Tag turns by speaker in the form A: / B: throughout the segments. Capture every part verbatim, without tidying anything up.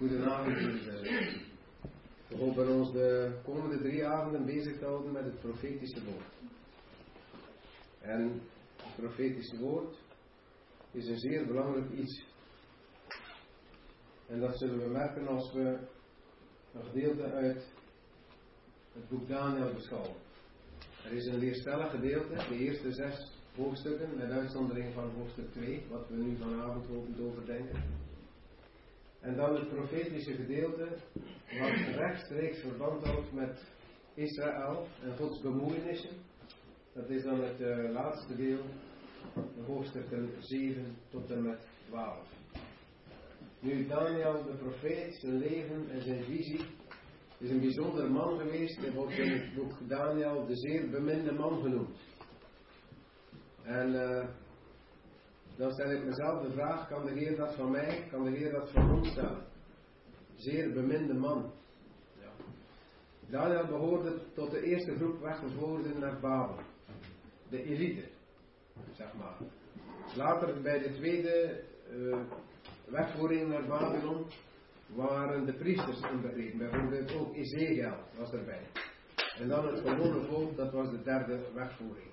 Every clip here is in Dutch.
A: Goedenavond, jullie zijn. We hopen ons de komende drie avonden bezig te houden met het profetische woord. En het profetische woord is een zeer belangrijk iets. En dat zullen we merken als we een gedeelte uit het boek Daniel beschouwen. Er is een leerstellig gedeelte, de eerste zes hoofdstukken, met uitzondering van hoofdstuk twee, wat we nu vanavond hopen te overdenken. En dan het profetische gedeelte, wat rechtstreeks verband houdt met Israël en Gods bemoeienissen. Dat is dan het uh, laatste deel, de hoofdstukken zeven tot en met twaalf. Nu Daniel, de profeet, zijn leven en zijn visie, is een bijzonder man geweest. Hij wordt in het boek Daniel de zeer beminde man genoemd. En uh, dan stel ik mezelf de vraag, kan de Heer dat van mij, kan de Heer dat van ons stellen? Zeer beminde man. Ja. Daniel behoorde tot de eerste groep weggevoerden naar Babel. De elite, zeg maar. Later bij de tweede uh, wegvoering naar Babylon waren de priesters inbegrepen. Bijvoorbeeld ook Ezekiel was erbij. En dan het gewone volk, dat was de derde wegvoering.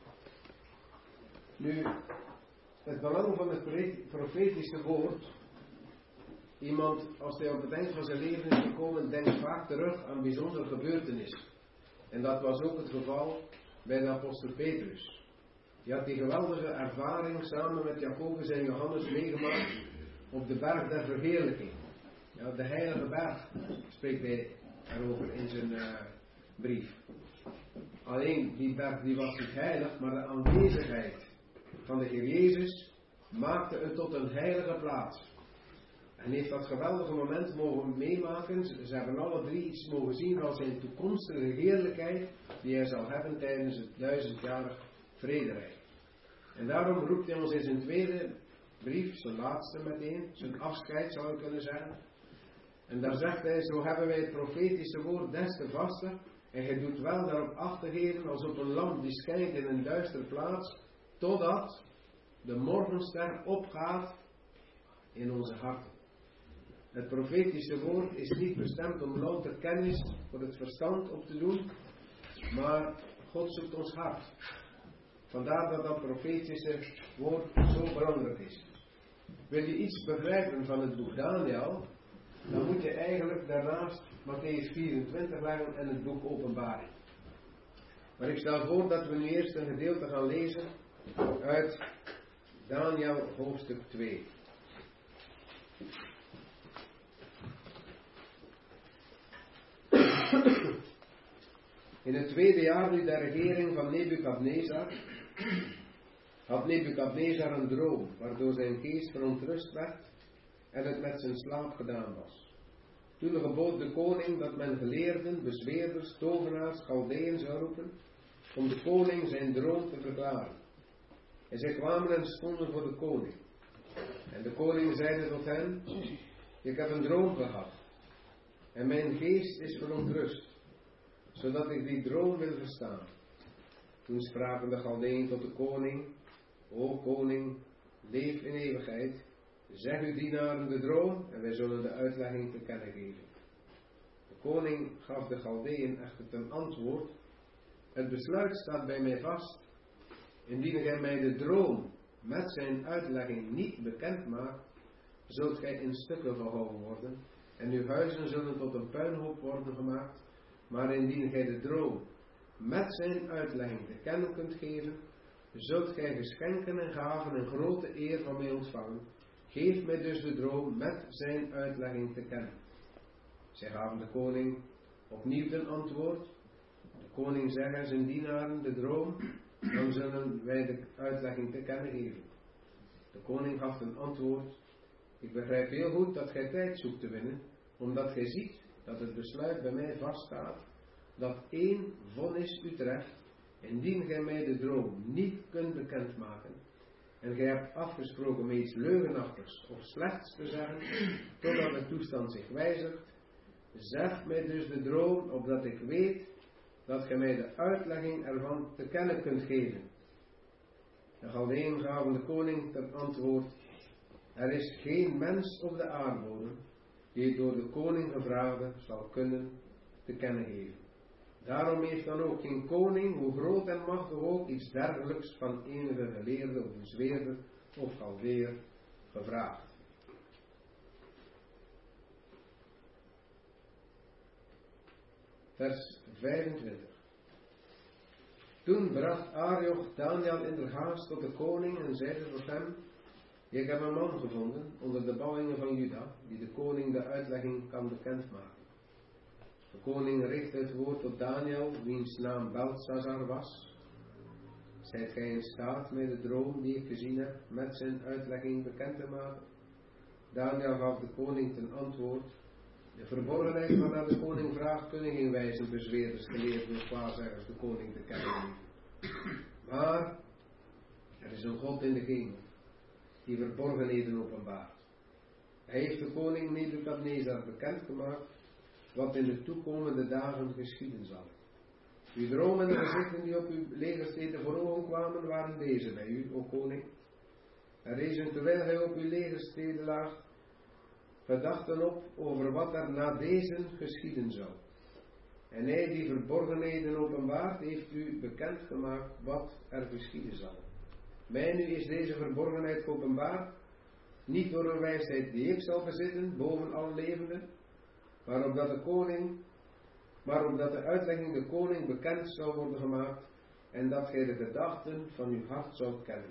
A: Nu, het belang van het profetische woord. Iemand, als hij op het eind van zijn leven is gekomen, denkt vaak terug aan bijzondere gebeurtenissen. En dat was ook het geval bij de apostel Petrus. Die had die geweldige ervaring samen met Jacobus en Johannes meegemaakt op de berg der verheerlijking. Ja, de heilige berg spreekt hij erover in zijn uh, brief. Alleen die berg die was niet heilig, maar de aanwezigheid van de Heer Jezus maakte het tot een heilige plaats. En heeft dat geweldige moment mogen meemaken. Ze hebben alle drie iets mogen zien van zijn toekomstige heerlijkheid die hij zal hebben tijdens het duizendjarig vrederijk. En daarom roept hij ons in zijn tweede brief, zijn laatste meteen, zijn afscheid zou ik kunnen zeggen. En daar zegt hij, zo hebben wij het profetische woord des te vaster. En hij doet wel daarop acht te geven als op een lamp die schijnt in een duistere plaats, totdat de morgenster opgaat in onze harten. Het profetische woord is niet bestemd om louter kennis voor het verstand op te doen, maar God zoekt ons hart. Vandaar dat dat profetische woord zo belangrijk is. Wil je iets begrijpen van het boek Daniel, dan moet je eigenlijk daarnaast Mattheüs vierentwintig leggen en het boek Openbaring. Maar ik stel voor dat we nu eerst een gedeelte gaan lezen uit Daniel hoofdstuk twee. In het tweede jaar nu der regering van Nebukadnezar had Nebukadnezar een droom, waardoor zijn geest verontrust werd en het met zijn slaap gedaan was. Toen gebood de koning dat men geleerden, bezweerders, tovenaars, Chaldeeën zou roepen, om de koning zijn droom te verklaren. En zij kwamen en stonden voor de koning. En de koning zeide tot hen, ik heb een droom gehad, en mijn geest is verontrust, zodat ik die droom wil verstaan. Toen spraken de Chaldeeën tot de koning, o koning, leef in eeuwigheid, zeg uw dienaren de droom, en wij zullen de uitlegging te kennen geven. De koning gaf de Chaldeeën echter ten antwoord, het besluit staat bij mij vast, indien gij mij de droom met zijn uitlegging niet bekend maakt, zult gij in stukken gehouden worden, en uw huizen zullen tot een puinhoop worden gemaakt, maar indien gij de droom met zijn uitlegging te kennen kunt geven, zult gij geschenken en gaven en grote eer van mij ontvangen. Geef mij dus de droom met zijn uitlegging te kennen. Zij gaven de koning opnieuw ten antwoord. De koning zeggen zijn dienaren de droom, dan zullen wij de uitlegging te kennen geven. De koning gaf ten antwoord, ik begrijp heel goed dat gij tijd zoekt te winnen, omdat gij ziet dat het besluit bij mij vaststaat, dat één vonnis u treft, indien gij mij de droom niet kunt bekendmaken, en gij hebt afgesproken mij iets leugenachtigs of slechts te zeggen, totdat de toestand zich wijzigt, zeg mij dus de droom, opdat ik weet dat gij mij de uitlegging ervan te kennen kunt geven. De Chaldeeën gaven de koning ten antwoord, er is geen mens op de aardbodem die het door de koning gevraagde zal kunnen te kennen geven. Daarom heeft dan ook geen koning, hoe groot en machtig ook, iets dergelijks van enige geleerde of bezweerder of Chaldeer gevraagd. Vers vijfentwintig. Toen bracht Arioch Daniel in der haast tot de koning en zeide tot hem: Ik heb een man gevonden onder de ballingen van Juda, die de koning de uitlegging kan bekendmaken. De koning richtte het woord tot Daniel, wiens naam Belteshazzar was. Zijt gij in staat mij de droom die ik gezien heb met zijn uitlegging bekend te maken? Daniel gaf de koning ten antwoord: De verborgenheid waarnaar de koning vraagt, kunnen geen wijzen, bezweerders, geleerden of kwaadzeggers de koning te kennen geven. Maar er is een God in de hemel die verborgenheden openbaart. Hij heeft de koning Nebukadnezar bekendgemaakt wat in de toekomende dagen geschieden zal. Uw dromen en de gezichten die op uw legersteden voor ogen kwamen, waren deze bij u, o koning. Er rezen terwijl hij op uw legersteden lag, gedachten op over wat er na deze geschieden zou. En hij die verborgenheden openbaart, heeft u bekendgemaakt wat er geschieden zal. Mij nu is deze verborgenheid geopenbaard, niet door een wijsheid die ik zal bezitten, boven alle levenden, maar opdat de koning, maar opdat de uitlegging de koning bekend zou worden gemaakt, en dat gij de gedachten van uw hart zoudt kennen.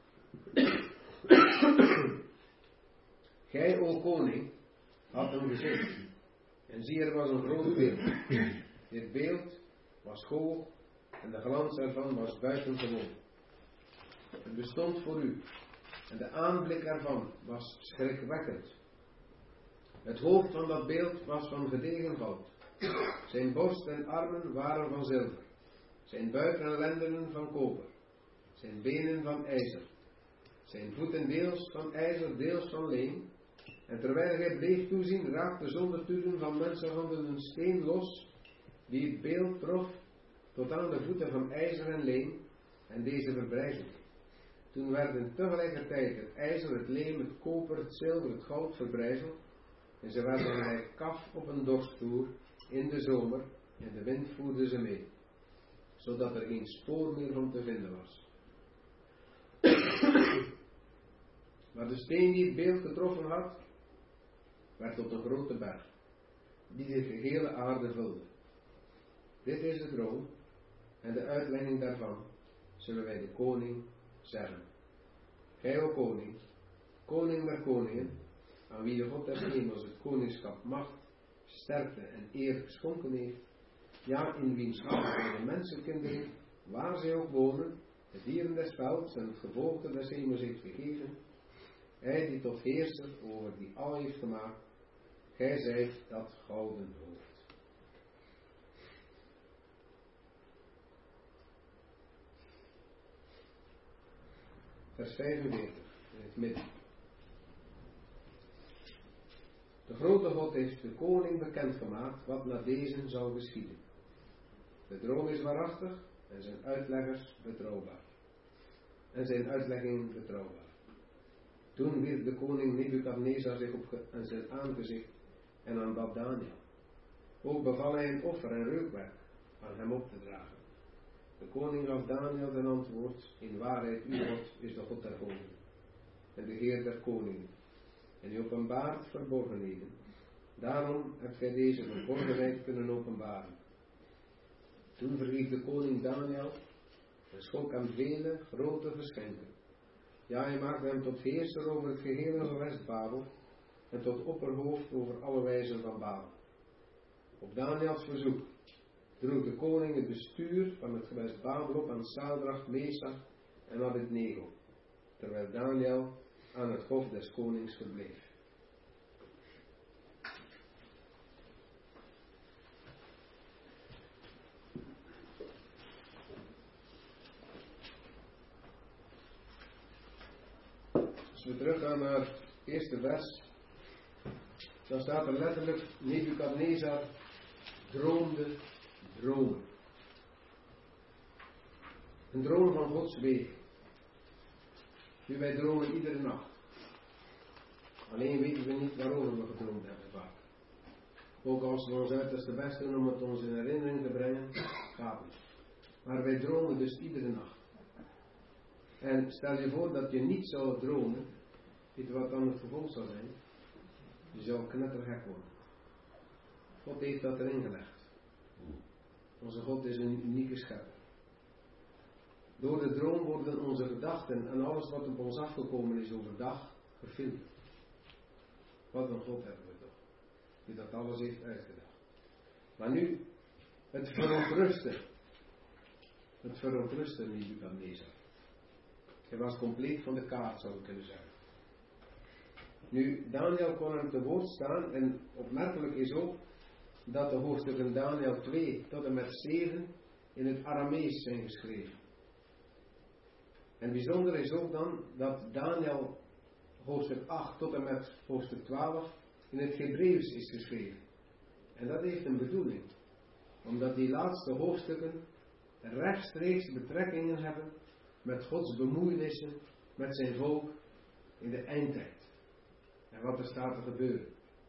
A: Gij, o koning, had een gezicht, en zie, er was een groot beeld. Dit beeld was hoog, en de glans ervan was buitengewoon. Het bestond voor u, en de aanblik ervan was schrikwekkend. Het hoofd van dat beeld was van gedegen goud. Zijn borst en armen waren van zilver. Zijn buik en lendenen van koper. Zijn benen van ijzer. Zijn voeten deels van ijzer, deels van leem. En terwijl hij bleef toezien, raakte zonder toedoen van mensenhanden een steen los, die het beeld trof tot aan de voeten van ijzer en leem, en deze verbrijzelde. Toen werden tegelijkertijd het ijzer, het leem, het koper, het zilver, het goud verbrijzeld, en ze werden gelijk kaf op een dorstvoer in de zomer, en de wind voerde ze mee, zodat er geen spoor meer van te vinden was. Maar de steen die het beeld getroffen had, werd tot een grote berg, die de gehele aarde vulde. Dit is de droom, en de uitlegging daarvan zullen wij de koning zeggen. Gij, o koning, koning der koningen, aan wie de God des hemels het koningschap, macht, sterkte en eer geschonken heeft, ja, in wiens handen de mensenkinderen, waar zij ook wonen, de dieren des velds en het gevolgte des hemels heeft gegeven, hij die tot heerser over die al heeft gemaakt, gij zijt dat gouden hoofd. Vers vijfenveertig, in het midden. De grote God heeft de koning bekendgemaakt wat na deze zal geschieden. De droom is waarachtig en zijn uitleggers betrouwbaar. En zijn uitlegging betrouwbaar. Toen wierp de koning Nebukadnezar zich op aan zijn aangezicht en aanbad Daniel. Ook beval hij een offer en reukwerk aan hem op te dragen. De koning gaf Daniel ten antwoord: In waarheid, uw God is de God der koningen en de Heer der koningen, en u openbaart verborgenheden. Daarom hebt gij deze verborgenheid kunnen openbaren. Toen verhief de koning Daniel en schonk hem vele grote geschenken. Ja, hij maakte hem tot heerser over het gehele gewest Babel en tot opperhoofd over alle wijzen van Babel. Op Daniels verzoek droeg de koning het bestuur van het gewest Babel op aan Sadrach, Mesach en Abednego, terwijl Daniel aan het hof des konings verbleef. Als we teruggaan naar het eerste vers, dan staat er letterlijk: Nebukadnezar droomde dromen. Een droom van Gods wegen. Nu, wij dromen iedere nacht. Alleen weten we niet waarover we gedroomd hebben vaak. Ook als we ons uiterste best doen om het ons in herinnering te brengen, gaat niet. Maar wij dromen dus iedere nacht. En stel je voor dat je niet zou dromen, weet je wat dan het gevolg zou zijn? Je zou knettergek worden. God heeft dat erin gelegd. Onze God is een unieke schepper. Door de droom worden onze gedachten en alles wat op ons afgekomen is overdag gefilmd. Wat een God hebben we toch, die dat alles heeft uitgedacht. Maar nu, het verontrusten. Het verontrusten Nebukadnezar. Hij was compleet van de kaart, zou ik kunnen zeggen. Nu, Daniel kon hem te woord staan en opmerkelijk is ook dat de hoofdstukken Daniel twee tot en met zeven in het Aramees zijn geschreven. En bijzonder is ook dan dat Daniel hoofdstuk acht tot en met hoofdstuk twaalf in het Hebreeuws is geschreven. En dat heeft een bedoeling. Omdat die laatste hoofdstukken rechtstreeks betrekkingen hebben met Gods bemoeienissen met zijn volk in de eindtijd. En wat er staat te gebeuren.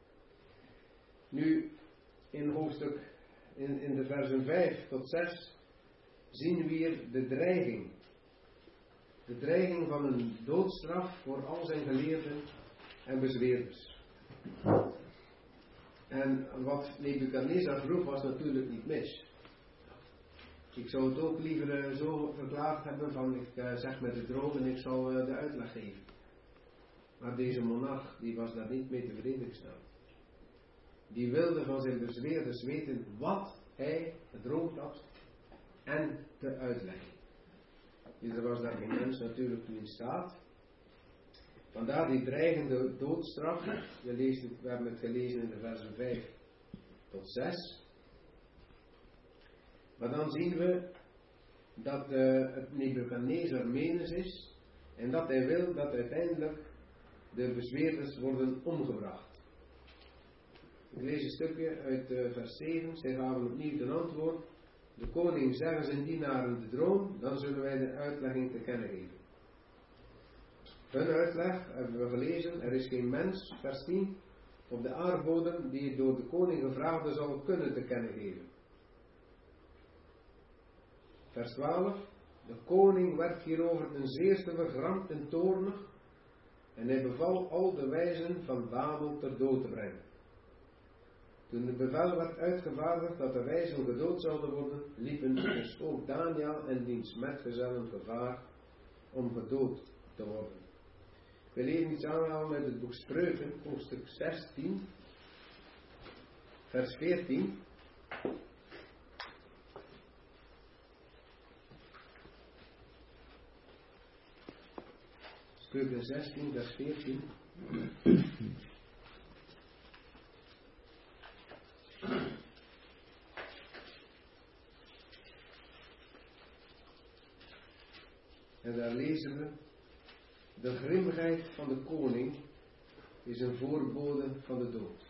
A: Nu, in hoofdstuk, in, in de versen vijf tot zes, zien we hier de dreiging. De dreiging van een doodstraf voor al zijn geleerden en bezweerders. En wat Nebukadnezar vroeg was natuurlijk niet mis. Ik zou het ook liever uh, zo verklaard hebben van ik uh, zeg met de droom en ik zal uh, de uitleg geven. Maar deze monarch die was daar niet mee tevreden gesteld. Die wilde van zijn bezweerders weten wat hij gedroomd had en de uitleg. Dus er was daar geen mens natuurlijk toe in staat. Vandaar die dreigende doodstraf. We, lezen, we hebben het gelezen in de versen vijf tot zes. Maar dan zien we dat uh, het Nebukadnezar menens is en dat hij wil dat uiteindelijk de bezweerders worden omgebracht. Ik lees een stukje uit uh, vers zeven. Zij gaven opnieuw ten antwoord. De koning zeggen zijn dienaren de droom, dan zullen wij de uitlegging te kennen geven. Hun uitleg hebben we gelezen. Er is geen mens, vers tien, op de aardbodem die het door de koning gevraagde zal kunnen te kennen geven. Vers twaalf. De koning werd hierover ten zeerste vergramd en toornig en hij beval al de wijzen van Babel ter dood te brengen. Toen de bevel werd uitgevaardigd dat de wijzen gedood zouden worden, liepen dus ook Daniel en diens metgezellen gevaar om gedood te worden. We lezen iets aanhalen uit het boek Spreuken, hoofdstuk zestien, vers veertien. Spreuken zestien, vers veertien. En daar lezen we: de grimmigheid van de koning is een voorbode van de dood.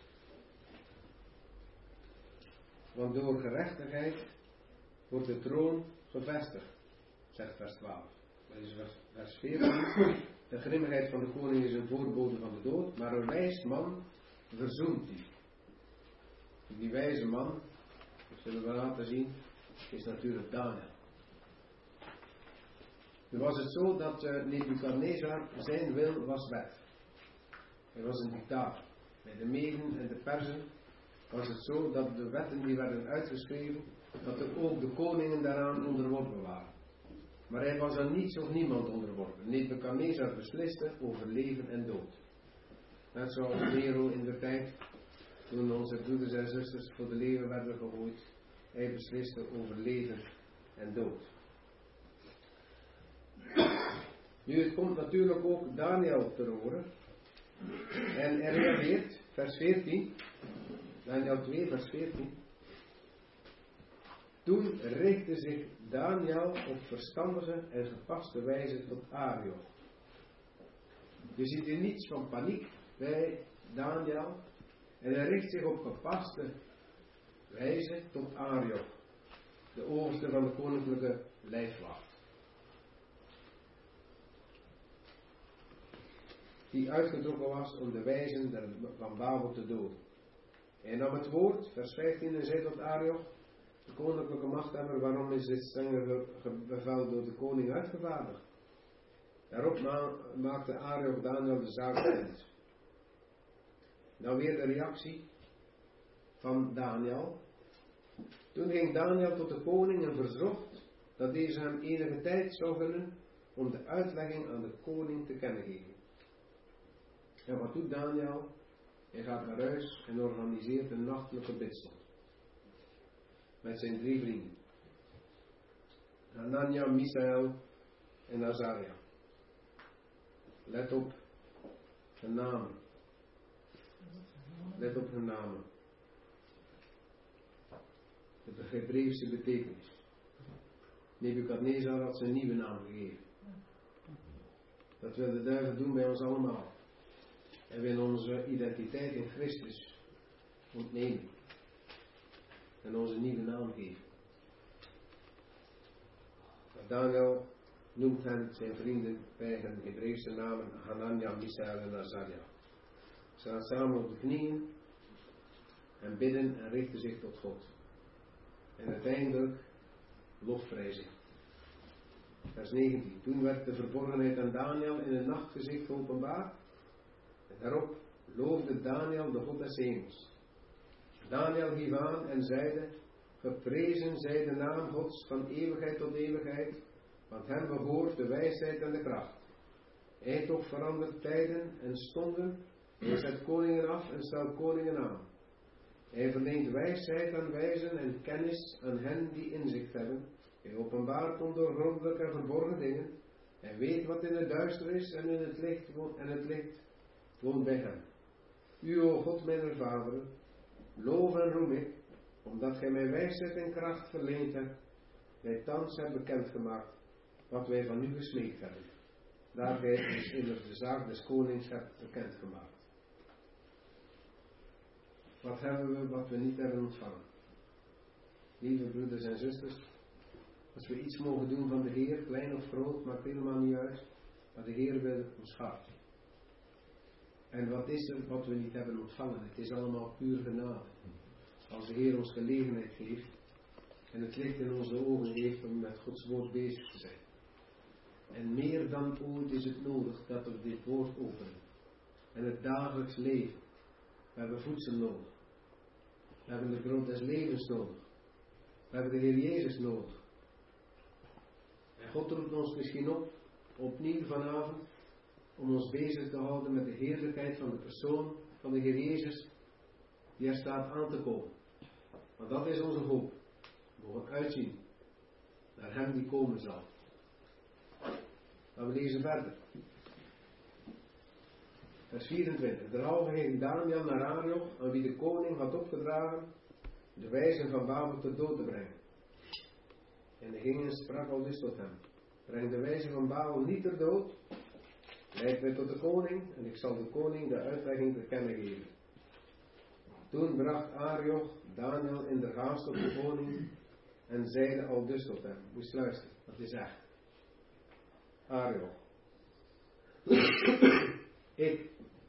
A: Want door gerechtigheid wordt de troon gevestigd, zegt vers twaalf. Dat is vers veertien. De grimmigheid van de koning is een voorbode van de dood, maar een wijs man verzoent die. Die wijze man, dat zullen we laten zien, is natuurlijk Daniel. Nu was het zo dat uh, Nebukadnezar, zijn wil was wet. Hij was een dictator. Bij de Meden en de Perzen was het zo dat de wetten die werden uitgeschreven, dat er ook de koningen daaraan onderworpen waren. Maar hij was aan niets of niemand onderworpen. Nebukadnezar besliste over leven en dood. Net zoals Nero in de tijd, toen onze broeders en zusters voor de leeuwen werden gegooid. Hij besliste over leven en dood. Nu, het komt natuurlijk ook Daniel ter oren. En hij reageert, vers veertien. Daniel twee, vers veertien. Toen richtte zich Daniel op verstandige en gepaste wijze tot Arioch. Je ziet hier niets van paniek bij Daniel. En hij richt zich op gepaste wijze tot Arioch, de overste van de koninklijke lijfwacht. die uitgetrokken was om de wijzen van Babel te doden. Hij nam het woord, vers vijftien, en zei tot Arioch, de koninklijke machthebber, waarom is dit strenge bevel door de koning uitgevaardigd? Daarop ma maakte Arioch Daniel de zaak bekend. Nou weer de reactie van Daniel. Toen ging Daniel tot de koning en verzocht dat deze hem enige tijd zou gunnen om de uitlegging aan de koning te kennen geven. En wat doet Daniel? Hij gaat naar huis en organiseert een nachtelijke bidstond. Met zijn drie vrienden. Hanania, Misaël en Azaria. Let op hun namen. Let op hun namen. De Hebreeuwse betekenis. Nebukadnezar had zijn nieuwe naam gegeven. Dat wil de duivel doen bij ons allemaal. Hij wil onze identiteit in Christus ontnemen. En onze nieuwe naam geven. Maar Daniel noemt hen, zijn vrienden, bij hun Hebreeuwse namen Hanania, Misaël en Azaria. Ze gaan samen op de knieën en bidden en richten zich tot God. En uiteindelijk lofprijzen. Vers negentien. Toen werd de verborgenheid aan Daniel in een nachtgezicht geopenbaard. En daarop loofde Daniel de God des hemels. Daniel hief aan en zeide, geprezen zij de naam Gods van eeuwigheid tot eeuwigheid, want hem behoort de wijsheid en de kracht. Hij toch verandert tijden en stonden, hij zet koningen af en stelt koningen aan. Hij verleent wijsheid aan wijzen en kennis aan hen die inzicht hebben. Hij openbaart ondoorgrondelijke en verborgen dingen. Hij weet wat in het duister is en in het licht woont, en het licht woont bij hem. U, o God, mijn Vader, loof en roem ik, omdat gij mij wijsheid en kracht verleend hebt, mij thans hebt bekendgemaakt wat wij van u gesmeekt hebben. Daar gij dus immers de zaak des konings hebt bekendgemaakt. Wat hebben we wat we niet hebben ontvangen? Lieve broeders en zusters, als we iets mogen doen van de Heer, klein of groot, maakt helemaal niet uit, maar de Heer wil ons hart. En wat is er wat we niet hebben ontvangen? Het is allemaal puur genade. Als de Heer ons gelegenheid geeft en het licht in onze ogen heeft om met Gods woord bezig te zijn. En meer dan ooit is het nodig dat we dit woord openen. En het dagelijks leven. We hebben voedsel nodig. We hebben het brood des levens nodig. We hebben de Heer Jezus nodig. En God roept ons misschien op, opnieuw vanavond, om ons bezig te houden met de heerlijkheid van de persoon van de Heer Jezus, die er staat aan te komen. Want dat is onze hoop. We mogen uitzien naar hem die komen zal. Maar we lezen verder. Vers vierentwintig. Derhalve ging Daniel naar Arioch, aan wie de koning had opgedragen de wijzen van Babel ter dood te brengen. En hij ging en sprak al dus tot hem. Breng de wijzen van Babel niet ter dood. Leid mij tot de koning, en ik zal de koning de uitlegging te kennen geven. Toen bracht Arioch Daniel in de haast tot de koning en zeide al dus tot hem. Moest luisteren, dat is echt. Arioch. ik.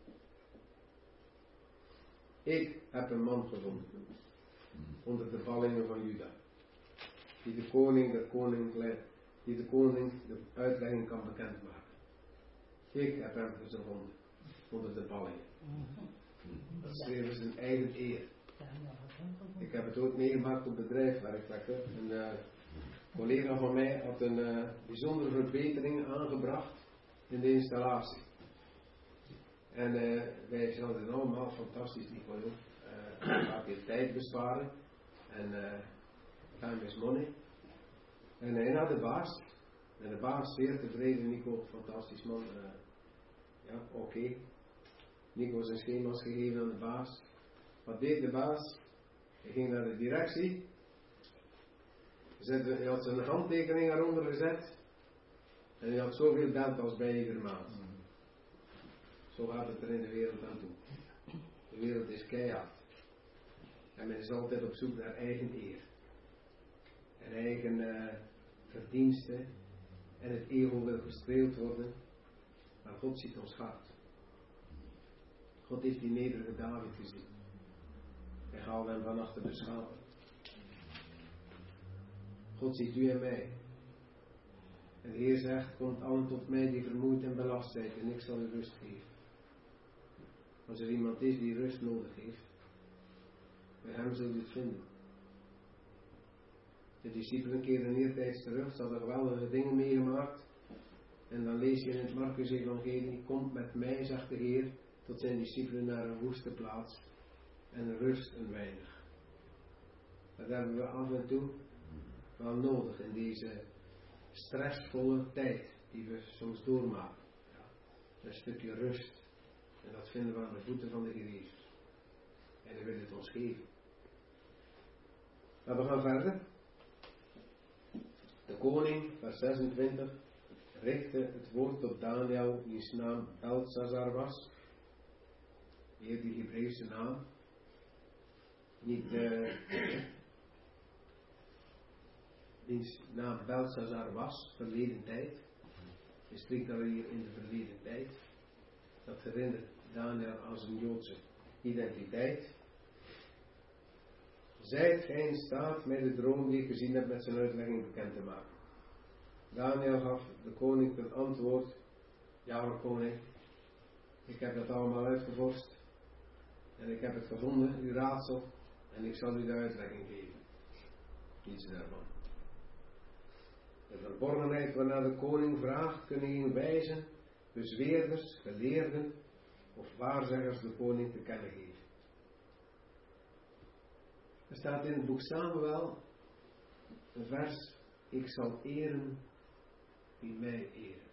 A: Ik heb een man gevonden. Onder de ballingen van Juda. Die de koning, de koning, die de koning de uitlegging kan bekendmaken. Ik heb hem gevonden. Onder de ballingen. Dat schreef zijn eigen eer. Ik heb het ook meegemaakt op het bedrijf waar ik werkte. Een uh, collega van mij had een uh, bijzondere verbetering aangebracht in de installatie. En uh, wij zouden allemaal fantastisch, Nico. Uh, gaat weer tijd besparen. En uh, time is money. En hij naar de baas. En de baas zeer tevreden, Nico, fantastisch man. Uh, ja, oké. Okay. Nico zijn schema's gegeven aan de baas. Wat deed de baas? Hij ging naar de directie. Hij had zijn handtekening eronder gezet. En hij had zoveel belt als bij iedere maand. Zo gaat het er in de wereld aan toe. De wereld is keihard. En men is altijd op zoek naar eigen eer. En eigen uh, verdiensten. En het ego wil gestreeld worden. Maar God ziet ons hart. God heeft die nederige David gezien. Hij haalde hem van achter de schapen. God ziet u en mij. En de Heer zegt, komt allen tot mij die vermoeid en belast zijn en ik zal u rust geven. Als er iemand is die rust nodig heeft, bij hem zult u het vinden. De discipelen keerden eertijds terug, ze hadden geweldige dingen meegemaakt. En dan lees je in het Markus-evangelie, komt met mij, zegt de Heer, tot zijn discipelen naar een woeste plaats en rust een weinig. Dat hebben we af en toe wel nodig in deze stressvolle tijd die we soms doormaken. Ja, een stukje rust. En dat vinden we aan de voeten van de Heer Jezus. En hij wil het ons geven. Maar we gaan verder. De koning, vers zesentwintig, richtte het woord tot Daniel, wiens naam Belteshazzar was. Weer die Hebreeuwse naam. Niet uh, wiens naam Belteshazzar was, verleden tijd. Je spreekt daar hier in de verleden tijd. Dat herinnert Daniel aan zijn Joodse identiteit. Zijt gij in staat mij de droom die ik gezien heb met zijn uitlegging bekend te maken? Daniel gaf de koning ten antwoord, ja hoor koning, ik heb dat allemaal uitgevorst en ik heb het gevonden, uw raadsel, en ik zal u de uitlegging geven. Iets daarvan. De verborgenheid waarnaar de koning vraagt, kunnen geen wijzen, bezweerders, geleerden of waarzeggers de koning te kennen geven. Er staat in het boek Samuel een vers, ik zal eren wie mij eren.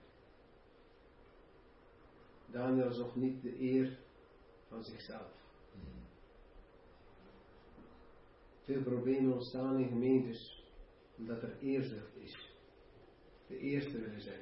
A: Daniel zocht niet de eer van zichzelf. Veel problemen ontstaan in gemeentes omdat er eerzucht is. De eerste willen zijn.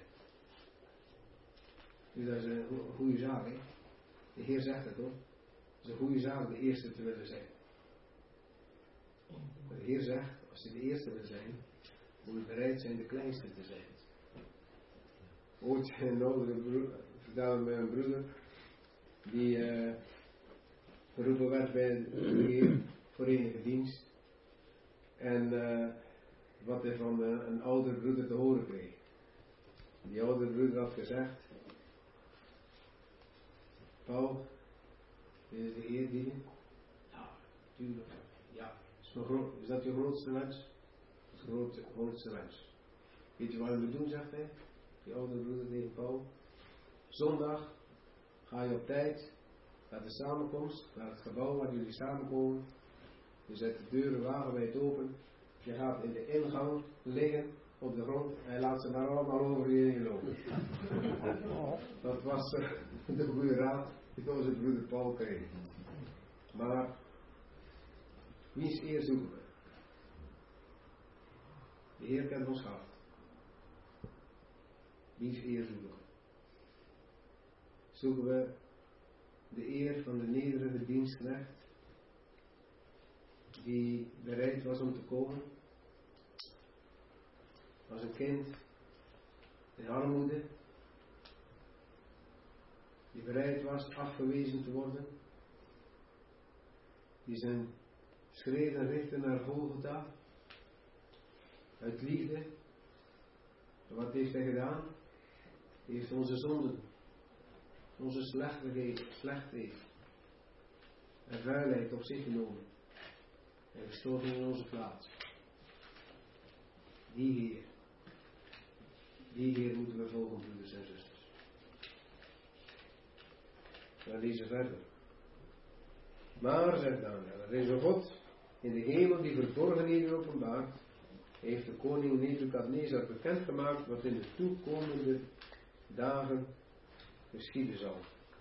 A: Dus dat is een goede zaak, hè? De Heer zegt het hoor. Het is een goede zaak de eerste te willen zijn. Maar de Heer zegt, als je de eerste wil zijn, moet je bereid zijn de kleinste te zijn. Ooit een oudere broer, vertelde mij een broeder, die uh, geroepen werd bij de Heer voor enige dienst. En uh, wat hij van uh, een oudere broeder te horen kreeg. Die oudere broeder had gezegd, Paul, wil je de Heer dienen? Ja, tuurlijk. Ja, is, gro- is dat je grootste wens? Dat is de grootste, grootste wens. Weet je wat je moet doen, zegt hij? Die oudere broeder tegen Paul. Zondag ga je op tijd naar de samenkomst, naar het gebouw waar jullie samenkomen. Je zet de deuren wagenwijd open. Je gaat in de ingang liggen op de grond en je laat ze maar allemaal over je heen lopen. Dat was uh, de goede raad die onze broeder Paul kreeg. Maar wiens eer zoeken we? De Heer kent ons hart. Wiens eer zoeken we? Zoeken we de eer van de nederige dienstknecht die bereid was om te komen als een kind in armoede, die bereid was afgewezen te worden, die zijn schreden richtte naar Golgotha uit liefde. En wat heeft hij gedaan? Hij heeft onze zonden, onze slechtigheid, slechtheid en vuilheid op zich genomen en gestorven in onze plaats. Die Heer, die Heer moeten we volgen, broeders en zusters. We lezen verder. Maar, zegt Daniel, er is een God in de hemel die verborgenheden openbaart. Hij heeft de koning Nebukadnezar bekendgemaakt wat in de toekomende dagen geschieden zal.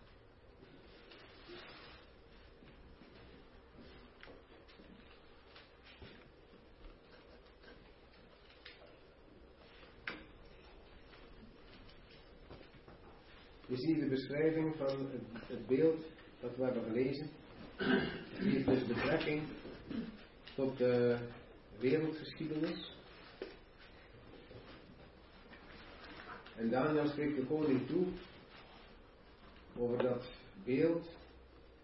A: Je ziet de beschrijving van het, het beeld dat we hebben gelezen. Het heeft dus betrekking tot de wereldgeschiedenis. En Daniel spreekt de koning toe over dat beeld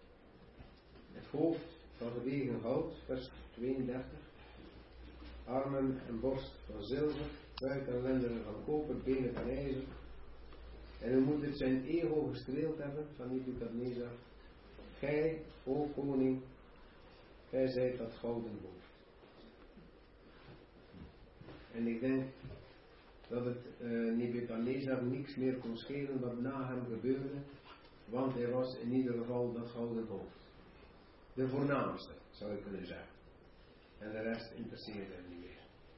A: hoofd van gelegen hout, vers tweeëndertig. Armen en borst van zilver, buik en lendenen van koper, benen van ijzer. En hoe moet het zijn ego gestreeld hebben van Nebukadnezar? Gij, o koning, gij zijt dat gouden hoofd. En ik denk dat het uh, Nebukadnezar niks meer kon schelen wat na hem gebeurde, want hij was in ieder geval dat gouden hoofd. De voornaamste, zou je kunnen zeggen. En de rest interesseerde hem niet meer.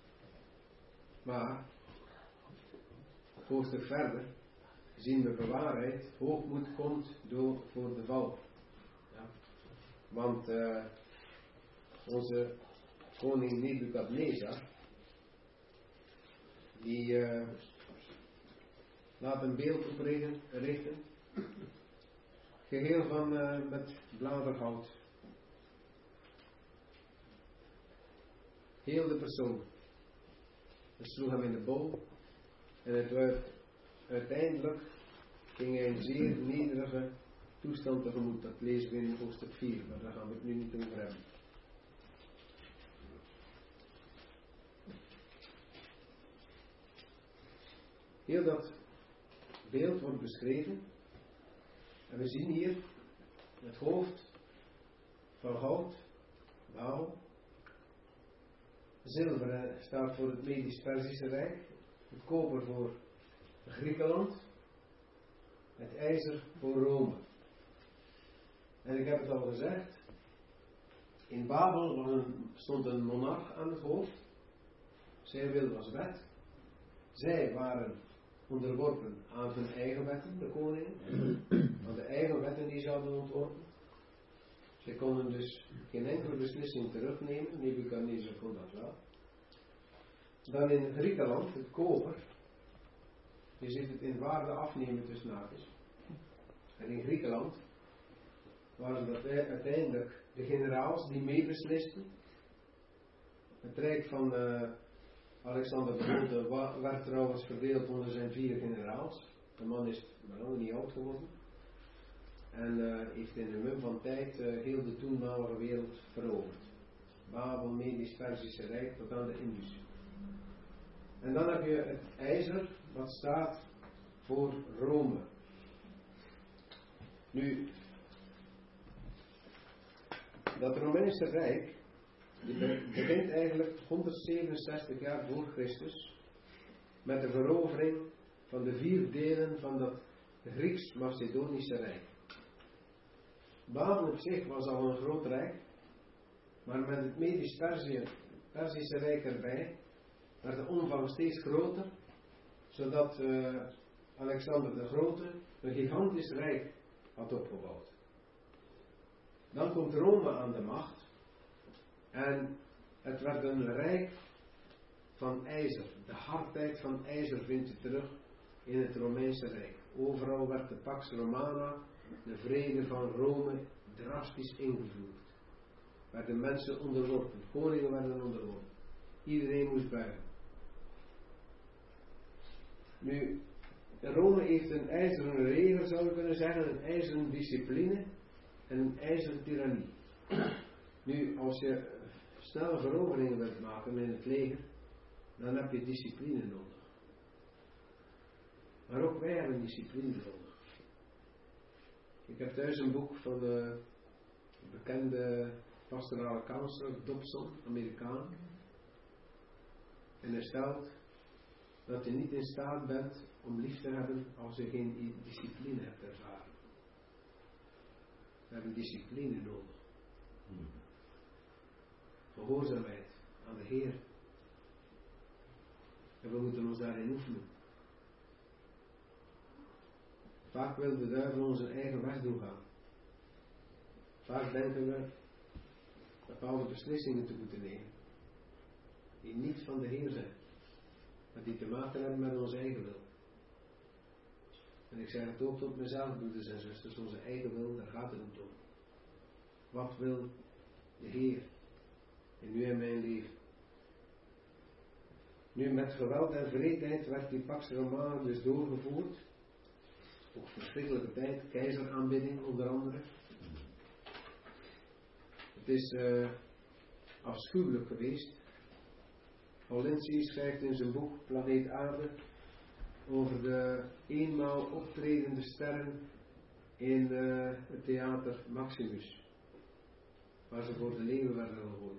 A: Maar, het hoofdstuk verder, zien we bewaarheid, hoogmoed komt door voor de val. Ja. Want uh, onze koning Nebukadnezar, die uh, laat een beeld oprichten, richten, geheel van uh, met bladerhout. Heel de persoon. Het sloeg hem in de bol en het werd, uiteindelijk ging hij een zeer nederige toestand tegemoet. Dat lezen we in hoofdstuk vier, maar daar gaan we het nu niet over hebben. Heel dat beeld wordt beschreven en we zien hier het hoofd van goud, blauw. Zilver staat voor het Medisch-Perzische Rijk, het koper voor Griekenland, het ijzer voor Rome. En ik heb het al gezegd, in Babel was een, stond een monarch aan het hoofd, zijn wil was wet. Zij waren onderworpen aan hun eigen wetten, de koningen, aan de eigen wetten die ze hadden ontworpen. Ze konden dus geen enkele beslissing terugnemen, Nebukadnezar kon dat wel. Dan in Griekenland, het koper, je ziet het in waarde afnemen tussen haakjes. En in Griekenland waren dat uiteindelijk de generaals die meebeslisten. Het rijk van uh, Alexander de Grote werd trouwens verdeeld onder zijn vier generaals. De man is maar nog niet oud geworden. En uh, heeft in de mum van tijd uh, heel de toenmalige wereld veroverd. Babel, Medisch-Perzische Rijk tot aan de Indus. En dan heb je het ijzer, wat staat voor Rome. Nu, dat Romeinse Rijk, die begint eigenlijk honderdzevenenzestig jaar voor Christus, met de verovering van de vier delen van dat Grieks-Macedonische Rijk. Babel op zich was al een groot rijk, maar met het Medisch-Perzische Rijk erbij werd de omvang steeds groter, zodat uh, Alexander de Grote een gigantisch rijk had opgebouwd. Dan komt Rome aan de macht en het werd een rijk van ijzer. De hardheid van ijzer vind je terug in het Romeinse Rijk. Overal werd de Pax Romana, de vrede van Rome, drastisch ingevoerd. Werden mensen onderworpen, koningen werden onderworpen. Iedereen moest buigen. Nu, Rome heeft een ijzeren regel, zou je kunnen zeggen, een ijzeren discipline en een ijzeren tirannie. Nu, als je snelle veroveringen wilt maken in het leger, dan heb je discipline nodig. Maar ook wij hebben discipline nodig. Ik heb thuis een boek van de bekende pastorale counselor Dobson, Amerikaan. En hij stelt dat je niet in staat bent om lief te hebben als je geen discipline hebt ervaren. We hebben discipline nodig. Gehoorzaamheid aan de Heer. En we moeten ons daarin oefenen. Vaak wil de duivel onze eigen weg doorgaan. Vaak denken we bepaalde beslissingen te moeten nemen. Die niet van de Heer zijn. Maar die te maken hebben met onze eigen wil. En ik zeg het ook tot mezelf, broeders en zusters, onze eigen wil, daar gaat het niet om. Wat wil de Heer in u en mijn leven? Nu met geweld en wreedheid werd die Pax Romana dus doorgevoerd. Ook verschrikkelijke tijd, keizeraanbidding onder andere. Het is uh, afschuwelijk geweest. Paul Lindsay schrijft in zijn boek Planeet Aarde over de eenmaal optredende sterren in uh, het theater Maximus, waar ze voor de leeuwen werden gegooid.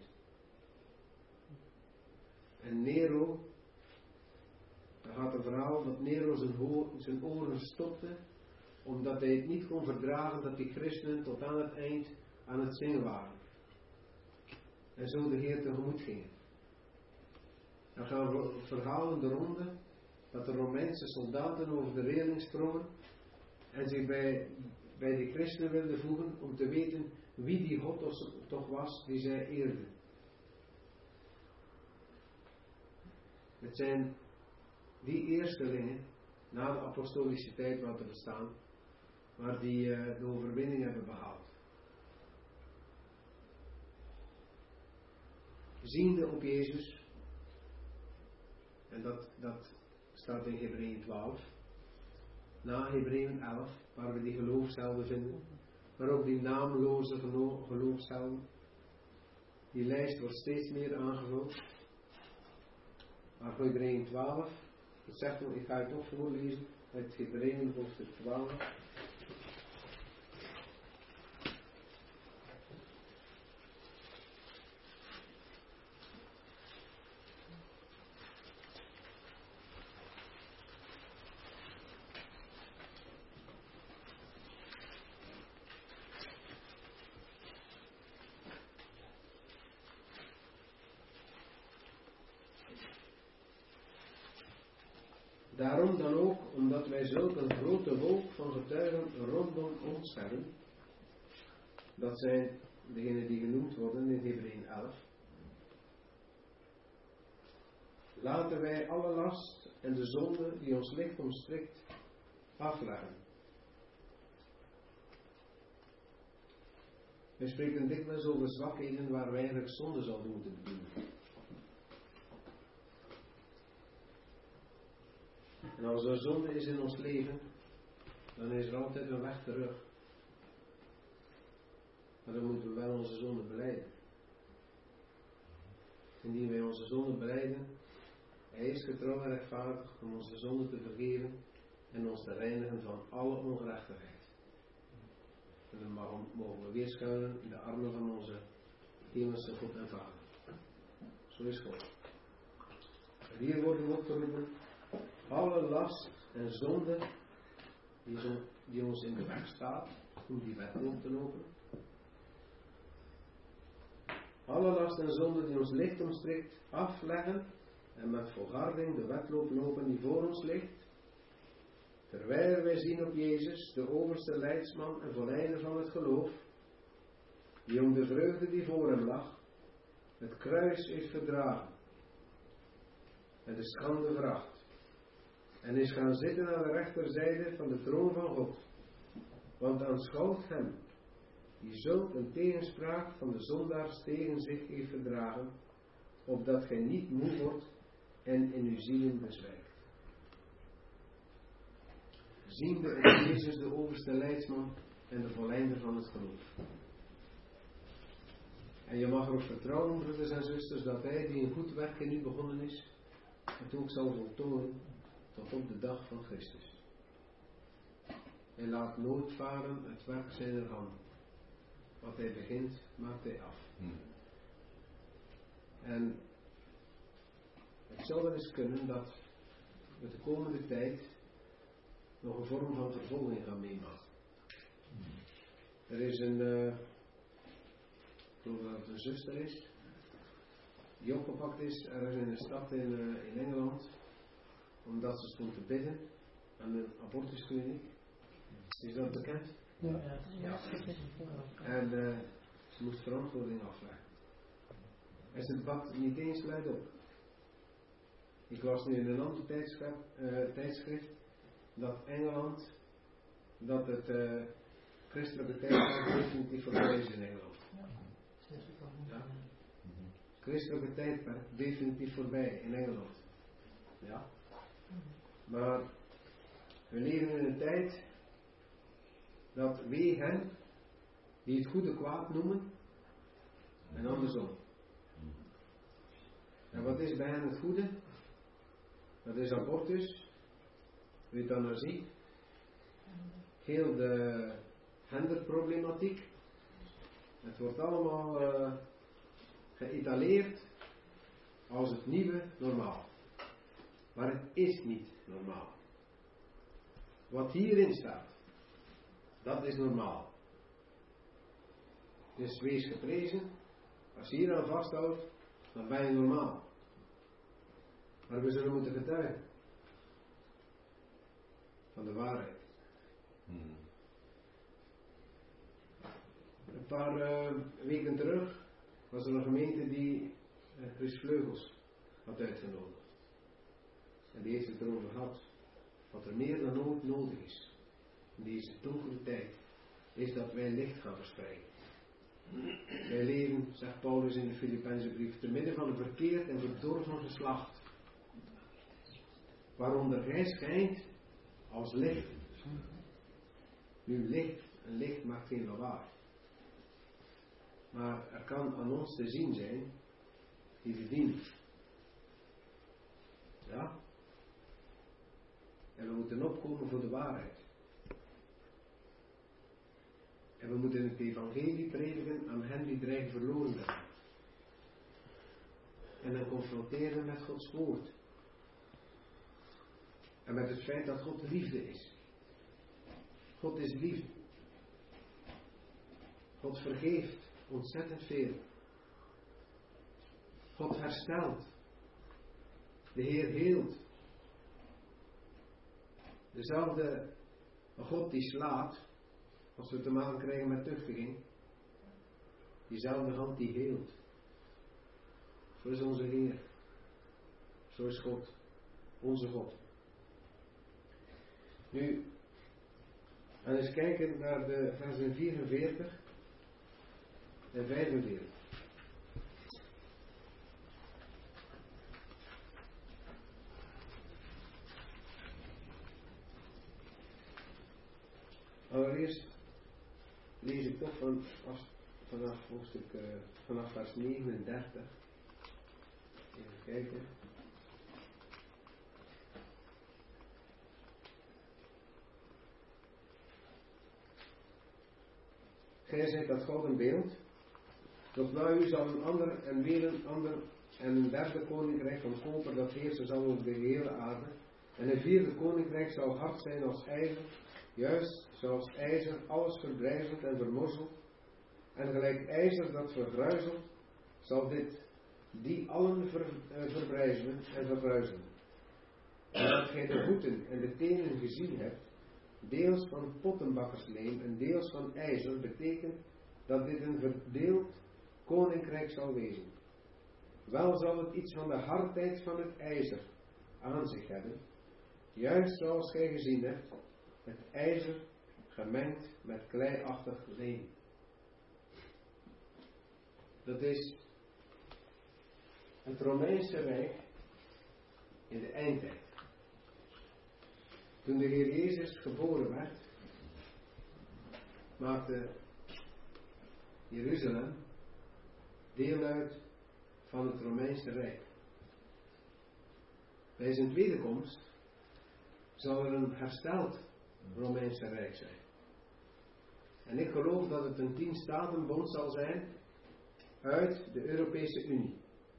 A: En Nero, daar gaat een verhaal dat Nero zijn, ho- zijn oren stopte, omdat hij het niet kon verdragen dat die christenen tot aan het eind aan het zingen waren. En zo de Heer tegemoet gingen. Dan gaan verhalen de ronde dat de Romeinse soldaten over de reling sprongen en zich bij, bij de christenen wilden voegen om te weten wie die God toch was die zij eerden. Het zijn die eerstelingen, na de apostolische tijd wat te bestaan, waar die uh, de overwinning hebben behaald. Ziende op Jezus, en dat, dat staat in Hebreeën twaalf, na Hebreeën elf, waar we die geloofshelden vinden, maar ook die naamloze gelo- geloofshelden. Die lijst wordt steeds meer aangevuld. Maar Hebreeën twaalf, het zegt, ik ga het toch voorlezen uit Hebreeën hoofdstuk twaalf. Daarom dan ook, omdat wij zulke een grote wolk van getuigen rondom ons hebben, dat zijn degenen die genoemd worden in Hebreeën elf, laten wij alle last en de zonde die ons licht omstrikt afleggen. Wij spreken dikwijls over zwakheden waar wij eigenlijk zonde zouden moeten doen. En als er zonde is in ons leven, dan is er altijd een weg terug. Maar dan moeten we wel onze zonde belijden. Indien wij onze zonde belijden, Hij is getrouw en rechtvaardig om onze zonde te vergeven en ons te reinigen van alle ongerechtigheid. En dan mogen we weer schuilen in de armen van onze hemelse God en Vader. Zo is God. En hier worden we opgeroepen alle last en zonde die, zo, die ons in de weg staat, om die wedloop te lopen. Alle last en zonde die ons licht omstrikt, afleggen en met volharding de wedloop lopen die voor ons ligt. Terwijl wij zien op Jezus, de overste leidsman en volleider van het geloof, die om de vreugde die voor hem lag, het kruis heeft verdragen en de schande veracht. En is gaan zitten aan de rechterzijde van de troon van God. Want aanschouwt hem, die zulk een tegenspraak van de zondaars tegen zich heeft verdragen, opdat gij niet moe wordt en in uw zielen bezwijkt. Ziende op Jezus de overste leidsman en de volleinder van het geloof. En je mag erop vertrouwen, broeders en zusters, dat hij die een goed werk in u begonnen is, het ook zal voltooien tot op de dag van Christus. Hij laat nooit varen het werk zijner hand. Wat hij begint, maakt hij af. Hmm. En het zou wel eens kunnen dat we de komende tijd nog een vorm van vervolging gaan meemaken. Hmm. Er is een, uh, ik geloof dat het een zuster is, die opgepakt is ergens in een stad in, uh, in Engeland, omdat ze stond te bidden aan een abortuskliniek. Is dat bekend? Ja. ja. En uh, ze moest verantwoording afleggen. En ze bad niet eens luid op. Ik las nu in een ander tijdschrift, uh, tijdschrift dat Engeland, dat het uh, christelijke tijdperk definitief voorbij is in Engeland. Ja. Christelijke tijdperk definitief voorbij in Engeland. Ja. Maar we leven in een tijd dat wee hen die het goede kwaad noemen En andersom. En wat is bij hen het goede? Dat is abortus. Wie je dan nou ziet. Heel de genderproblematiek. Het wordt allemaal uh, geëtaleerd als het nieuwe normaal. Maar het is niet normaal. Wat hierin staat, dat is normaal. Dus wees geprezen. Als je hier aan vasthoudt, dan ben je normaal. Maar we zullen moeten getuigen van de waarheid. Hmm. Een paar uh, weken terug was er een gemeente die uh, Chris Vleugels had uitgenodigd. En die heeft het erover gehad. Wat er meer dan ooit nodig is in deze donkere tijd, is dat wij licht gaan verspreiden. Wij leven, zegt Paulus in de Filipijnse brief, te midden van een verkeerd en verdorven geslacht, waaronder gij schijnt als licht. Nu licht, een licht maakt geen lawaai. Maar er kan aan ons te zien zijn die verdienen. Ja? En we moeten opkomen voor de waarheid. En we moeten het evangelie prediken aan hen die dreigen verloren te gaan. En dan confronteren met Gods woord. En met het feit dat God liefde is. God is liefde. God vergeeft ontzettend veel. God herstelt. De Heer heelt. Dezelfde God die slaat, als we te maken krijgen met tuchtiging, diezelfde hand die heelt. Zo is onze Heer. Zo is God. Onze God. Nu, en eens kijken naar de versen vierenveertig en vijfenveertig. Allereerst lees ik toch van, af, vanaf hoofdstuk, uh, vanaf vers negenendertig. Even kijken. Gij zijt dat gouden beeld, doch na u zal een ander en weer een ander en een derde koninkrijk van koper dat heersen zal over de hele aarde. En een vierde koninkrijk zal hard zijn als ijzer, juist zoals ijzer alles verbrijzelt en vermorzelt. En gelijk ijzer dat vergruizelt, zal dit die allen ver, uh, verbrijzelen en vergruizelen. En dat gij de voeten en de tenen gezien hebt, deels van pottenbakkersleem en deels van ijzer, betekent dat dit een verdeeld koninkrijk zal wezen. Wel zal het iets van de hardheid van het ijzer aan zich hebben, juist zoals gij gezien hebt, het ijzer gemengd met kleiachtig leem. Dat is het Romeinse Rijk in de eindtijd. Toen de Heer Jezus geboren werd, maakte Jeruzalem deel uit van het Romeinse Rijk. Bij zijn tweede komst zal er een hersteld Romeinse Rijk zijn. En ik geloof dat het een tien statenbond zal zijn uit de Europese Unie.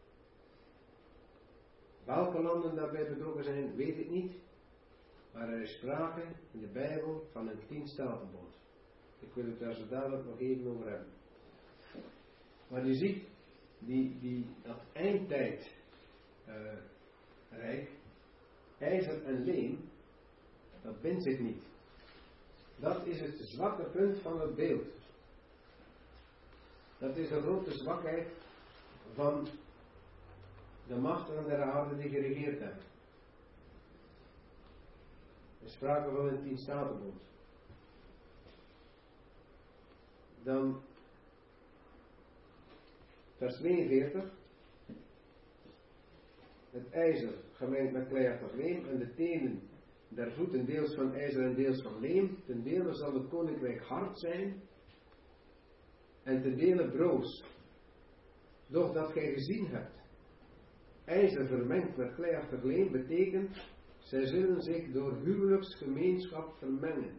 A: Welke landen daarbij betrokken zijn, weet ik niet. Maar er is sprake in de Bijbel van een tien statenbond. Ik wil het daar zo dadelijk nog even over hebben. Maar je ziet, die, die, dat eindtijd uh, rijk, ijzer en leem, dat bindt zich niet. Dat is het zwakke punt van het beeld. Dat is de grote zwakheid van de machten der aarde die geregeerd hebben. Er is sprake van een tien statenbond. Dan vers tweeënveertig. Het ijzer gemengd met kleiachtig leem en de tenen der voeten deels van ijzer en deels van leem. Ten dele zal het koninkrijk hard zijn en ten dele broos. Doch dat gij gezien hebt, ijzer vermengd met kleiachtig leem, betekent, zij zullen zich door huwelijksgemeenschap vermengen,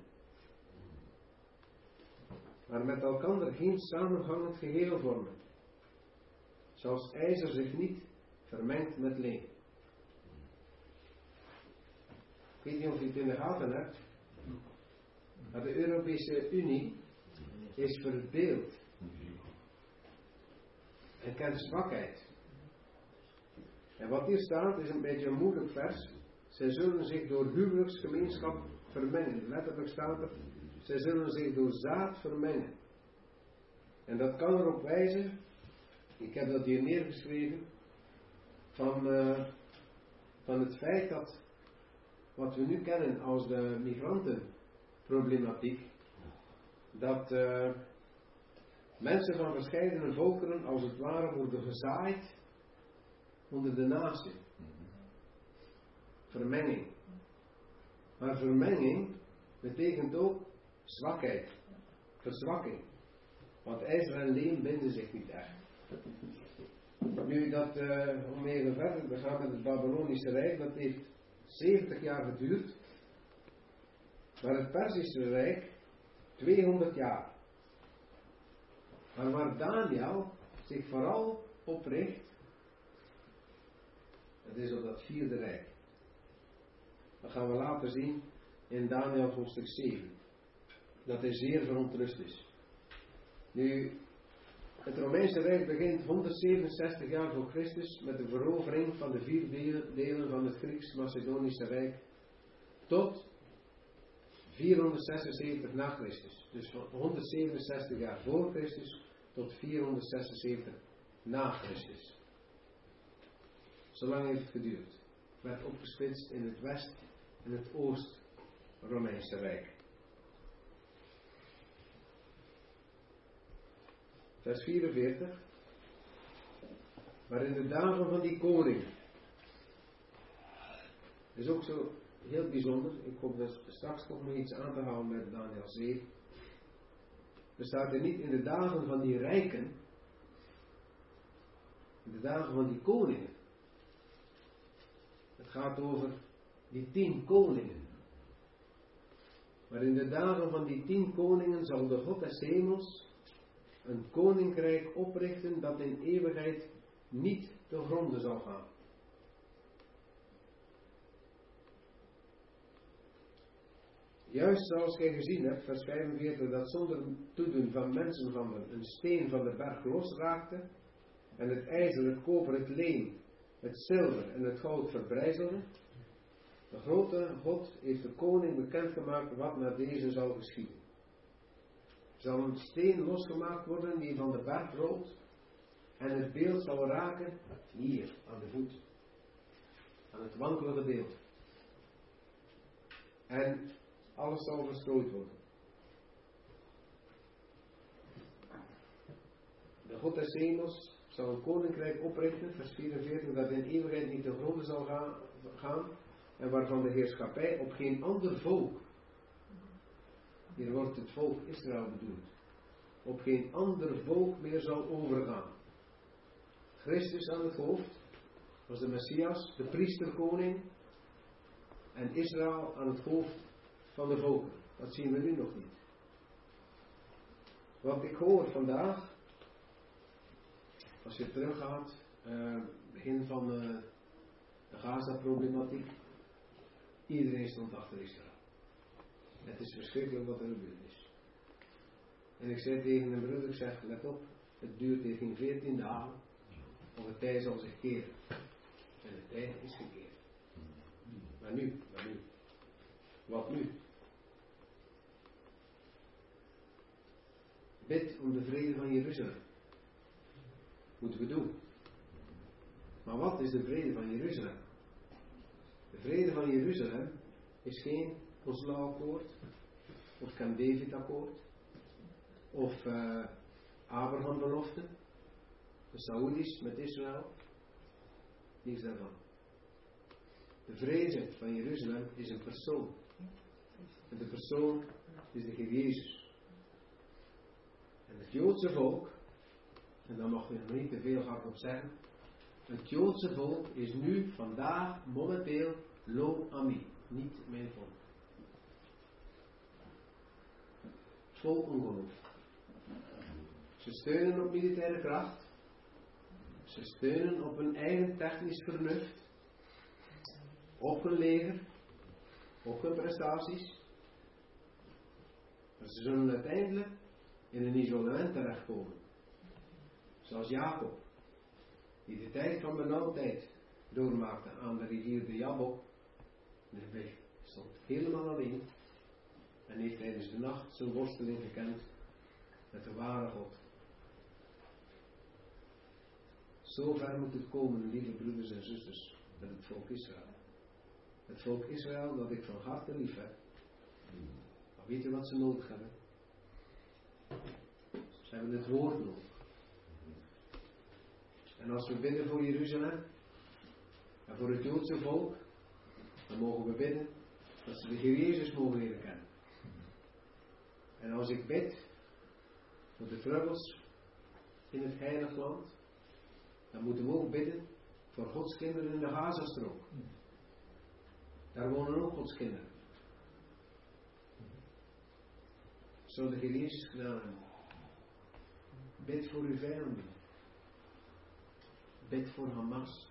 A: maar met elkander geen samenhangend geheel vormen, zoals ijzer zich niet vermengt met leem. Ik weet niet of je het in de gaten hebt, maar de Europese Unie is verdeeld en kent zwakheid. En wat hier staat is een beetje een moeilijk vers. Zij zullen zich door huwelijksgemeenschap vermengen. Letterlijk staat er, zij zullen zich door zaad vermengen. En dat kan erop wijzen, ik heb dat hier neergeschreven, van, uh, van het feit dat wat we nu kennen als de migrantenproblematiek, dat uh, mensen van verschillende volkeren als het ware worden gezaaid onder de natie. Vermenging. Maar vermenging betekent ook zwakheid, verzwakking. Want ijzer en leem binden zich niet echt. Nu dat, uh, om even verder te gaan met het Babylonische Rijk, dat heeft zeventig jaar geduurd. Maar het Perzische Rijk tweehonderd jaar. Maar waar Daniel zich vooral op richt, dat is op dat vierde rijk. Dat gaan we later zien in Daniel hoofdstuk zeven. Dat hij zeer verontrust is. Nu, het Romeinse Rijk begint honderdzevenenzestig jaar voor Christus met de verovering van de vier delen van het Grieks-Macedonische Rijk tot vierhonderdzesenzeventig na Christus. Dus van honderdzevenenzestig jaar voor Christus tot vierhonderdzesenzeventig na Christus. Zolang heeft het geduurd. Werd opgesplitst in het West- en het Oost-Romeinse Rijk. Vers vierenveertig. Maar in de dagen van die koning. Dat is ook zo heel bijzonder. Ik hoop dat straks nog nog iets aan te houden met Daniel zeven. Er staat er niet in de dagen van die rijken. In de dagen van die koningen. Het gaat over die tien koningen. Maar in de dagen van die tien koningen zal de God des hemels een koninkrijk oprichten dat in eeuwigheid niet te gronden zal gaan. Juist zoals gij gezien hebt, vers vijfenveertig, dat zonder toedoen van mensenhanden een steen van de berg losraakte en het ijzer, het koper, het leem, het zilver en het goud verbrijzelde. De grote God heeft de koning bekendgemaakt wat naar deze zal geschieden. Er zal een steen losgemaakt worden die van de berg rolt en het beeld zal raken hier aan de voet, aan het wankelende beeld. En alles zal verstrooid worden. De God des hemels zal een koninkrijk oprichten, vers vierenveertig, dat in eeuwigheid niet te gronden zal gaan en waarvan de heerschappij op geen ander volk, hier wordt het volk Israël bedoeld, op geen ander volk meer zal overgaan. Christus aan het hoofd was de Messias, de priesterkoning, en Israël aan het hoofd van de volken. Dat zien we nu nog niet. Want ik hoor vandaag, als je teruggaat, uh, begin van uh, de Gaza-problematiek, iedereen stond achter Israël. Het is verschrikkelijk wat er gebeurd is. En ik zei tegen een broeder, ik zeg, let op, het duurt hier geen veertien dagen, of het tij zal zich keren. En de tijd is gekeerd. Maar nu, maar nu. Wat nu? Bid om de vrede van Jeruzalem. Moeten we doen. Maar wat is de vrede van Jeruzalem? De vrede van Jeruzalem is geen Oslo-akkoord, of Camp David-akkoord, of uh, Abraham-belofte, de Saoedi's met Israël. Niets daarvan. De vrede van Jeruzalem is een persoon. En de persoon is de Heer Jezus. En het Joodse volk en daar mag je nog niet te veel hard op zeggen, het Joodse volk is nu, vandaag, momenteel, lo ami, niet mijn volk. Vol ongeloof. Ze steunen op militaire kracht. Ze steunen op hun eigen technisch vernuft. Op hun leger. Op hun prestaties. Maar ze zullen uiteindelijk in een isolement terechtkomen. Zoals Jacob, die de tijd van benauwdheid doormaakte aan de rivier de Jabbok. De weg stond helemaal alleen. En heeft tijdens de nacht zijn worsteling gekend met de ware God. Zo ver moet het komen, lieve broeders en zusters, met het volk Israël. Het volk Israël dat ik van harte lief heb. Maar weet je wat ze nodig hebben? Ze hebben het woord nodig. En als we bidden voor Jeruzalem en voor het Joodse volk, dan mogen we bidden dat ze de Heer Jezus mogen leren kennen. En als ik bid voor de troubles in het heilig land, dan moeten we ook bidden voor Gods kinderen in de Gazastrook. Daar wonen ook Gods kinderen. Zou de Heer Jezus gedaan hebben. Bid voor uw vijanden. Bid voor Hamas.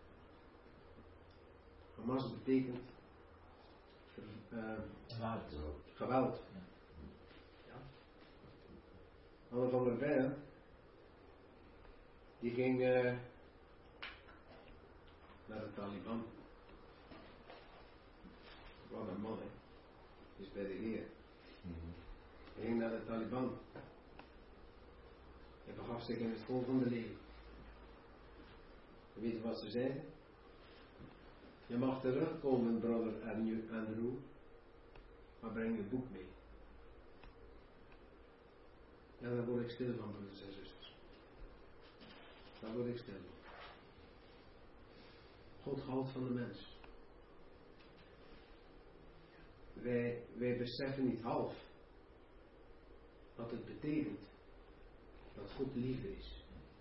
A: Hamas betekent uh, geweld. geweld. Ja. Anne van der Bijl, die ging uh, naar de Taliban. Wat een man, hè. Die is bij de Heer. Mm-hmm. Hij ging naar de Taliban. Hij begaf zich in het volgende leven. Weet je wat ze zeiden? Je mag terugkomen, brother Andrew, maar breng je boek mee. Ja, daar word ik stil van, broeders en zusters. Daar word ik stil van. God houdt van de mens. Wij, wij beseffen niet half wat het betekent dat God liefde is.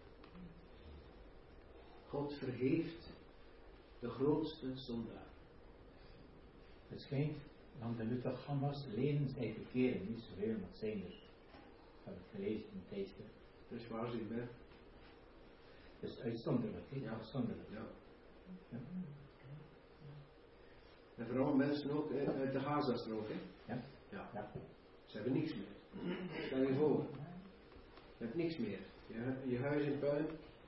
A: God vergeeft de grootste zondaar.
B: Het schijnt, want de Luther Hamas lenen zij bekeren niet zoveel, maar zijn er. Ik heb het gelezen in het tijdschrift.
A: Dat is waar, zie ik ben.
B: Dat is uitzonderlijk, hè?
A: Ja.
B: Uitzonderlijk.
A: Ja.
B: Ja.
A: En vooral mensen ook uit de Gazastrook, hè?
B: Ja.
A: Ja.
B: Ja.
A: Ze hebben niks meer. Stel je voor. Je hebt niks meer. Je, je huis in puin.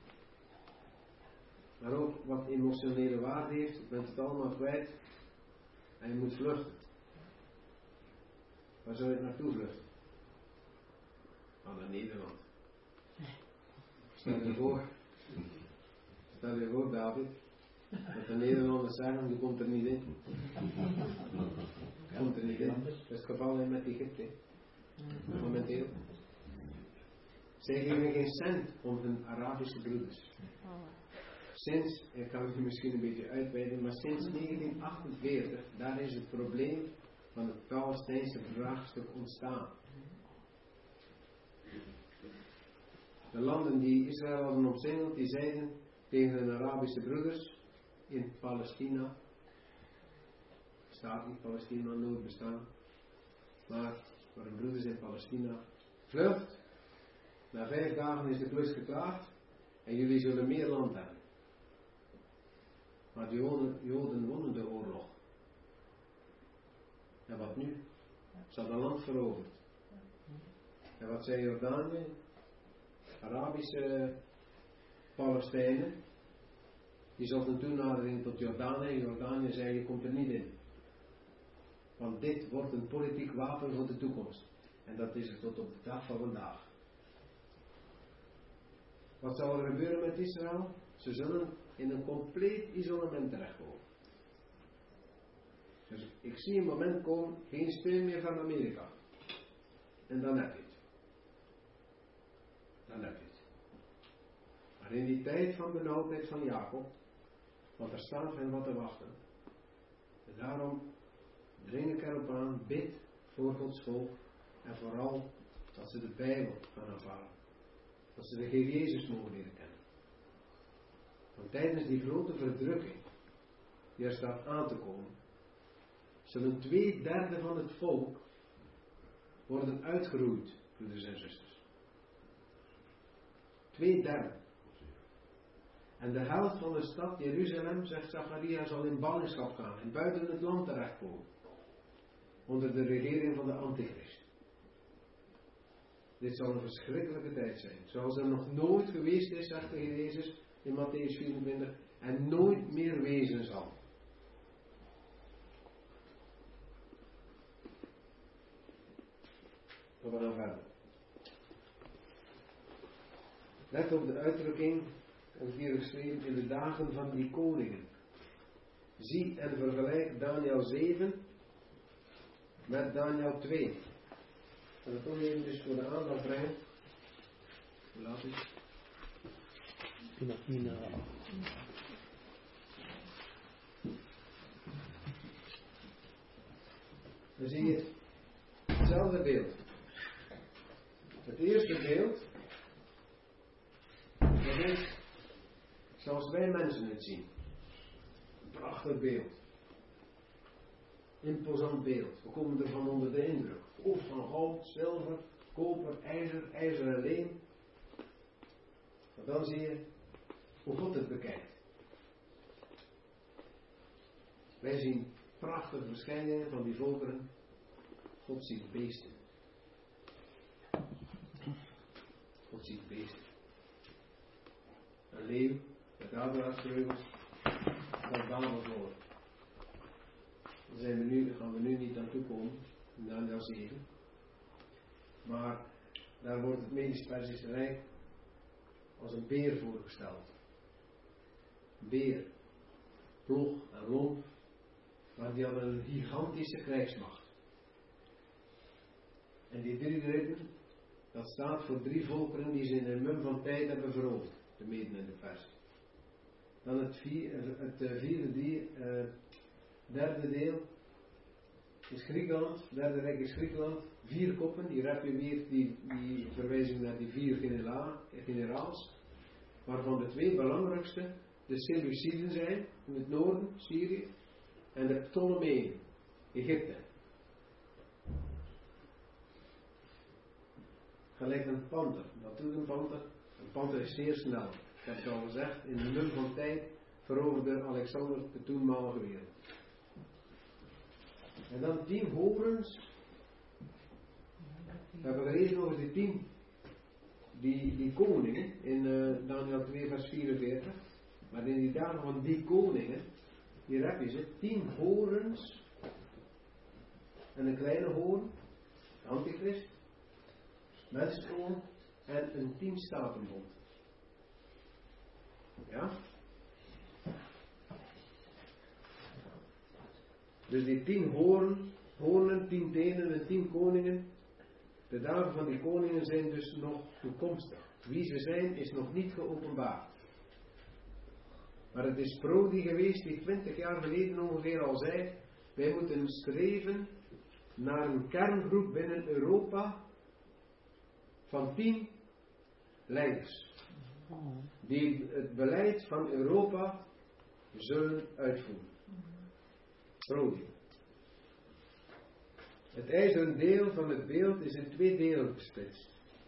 A: Maar ook wat emotionele waarde heeft. Je bent het allemaal kwijt. En je moet vluchten. Waar zou je naartoe vluchten? Nou, naar Nederland. Stel je voor. Stel je voor, David. Dat de Nederlanders zeggen, je komt er niet in. Je komt er niet in. Dat is het geval met Egypte. Momenteel. Zij geven geen cent om hun Arabische broeders. Sinds, ik kan het misschien een beetje uitweiden, maar sinds negentien achtenveertig, daar is het probleem van het Palestijnse vraagstuk ontstaan. De landen die Israël hadden omsingeld, die zeiden tegen hun Arabische broeders in Palestina, staat niet Palestina nooit bestaan, maar voor hun broeders in Palestina, vlucht, na vijf dagen is de klus geklaard en jullie zullen meer land hebben. Maar de Joden, Joden wonnen de oorlog. En wat nu? Ze hadden land veroverd. En wat zei Jordanië? Arabische Palestijnen. Die zochten toenadering tot Jordanië. En Jordanië zei, je komt er niet in. Want dit wordt een politiek wapen voor de toekomst. En dat is het tot op de dag van vandaag. Wat zal er gebeuren met Israël? Ze zullen in een compleet isolement terechtkomen. Dus ik zie een moment komen, geen steun meer van Amerika. En dan heb je het. Dan heb je het. Maar in die tijd van benauwdheid van Jacob, want er staat hen wat te wachten. En daarom dring ik erop aan, bid voor Gods volk en vooral dat ze de Bijbel gaan aanvaarden. Dat ze de Heer Jezus mogen leren kennen. Want tijdens die grote verdrukking, die er staat aan te komen, zullen twee derde van het volk worden uitgeroeid, broeders en zusters. Twee derde. En de helft van de stad Jeruzalem, zegt Zacharia, zal in ballingschap gaan en buiten het land terechtkomen. Onder de regering van de Antichrist. Dit zal een verschrikkelijke tijd zijn. Zoals er nog nooit geweest is, zegt de Heer Jezus in Mattheüs vierentwintig. En nooit meer wezen zal. We gaan verder. Let op de uitdrukking, heb ik hier geschreven, in de dagen van die koningen. Zie en vergelijk Daniel zeven met Daniel twee. Ik ga het toch even dus voor de aandacht brengen. Hoe laat is het? Dan zie je hetzelfde beeld. Het eerste beeld, dat is zoals wij mensen het zien. Een prachtig beeld. Imposant beeld. We komen ervan onder de indruk. Of van goud, zilver, koper, ijzer, ijzer en leem. Maar dan zie je hoe God het bekijkt. Wij zien prachtige verschijningen van die volkeren. God ziet beesten. God ziet beesten. Een leeuw met adelaarsvleugels van Babel voor. Daar zijn we nu, gaan we nu niet aan toe komen, in Daniel zeven. Maar daar wordt het Medisch-Persische Rijk als een beer voorgesteld. Een beer, ploeg en lomp, maar die hadden een gigantische krijgsmacht. En die drie ritten, dat staat voor drie volkeren die ze in een mum van tijd hebben veroverd. De Meden en de Persen. Dan het, vier, het vierde die, uh, derde deel is Griekenland. Het derde rijk is Griekenland. Vier koppen, die heb je weer die, die verwijzing naar die vier genera, generaals. Waarvan de twee belangrijkste de Seleuciden zijn, in het noorden, Syrië. En de Ptolemeeën, Egypte. Gelijk een panter. Wat doet een panter? Een panter is zeer snel. Ik heb het al gezegd, in de mum van tijd veroverde Alexander de toenmalige wereld. En dan tien horens. We hebben gelezen over die tien, die, die koningen, in uh, Daniel twee vers vierenveertig. Maar in die dagen van die koningen, hier heb je ze, tien horens en een kleine hoorn, de Antichrist, mensenzoon en een tien statenbond. Ja? Dus die tien hoorn, hoornen, tien tenen en tien koningen. De dagen van die koningen zijn dus nog toekomstig. Wie ze zijn is nog niet geopenbaard. Maar het is Prodi geweest die twintig jaar geleden ongeveer al zei: wij moeten streven naar een kerngroep binnen Europa van tien leiders. Die het beleid van Europa zullen uitvoeren. Prodi. Het ijzeren deel van het beeld is in twee delen gesplitst.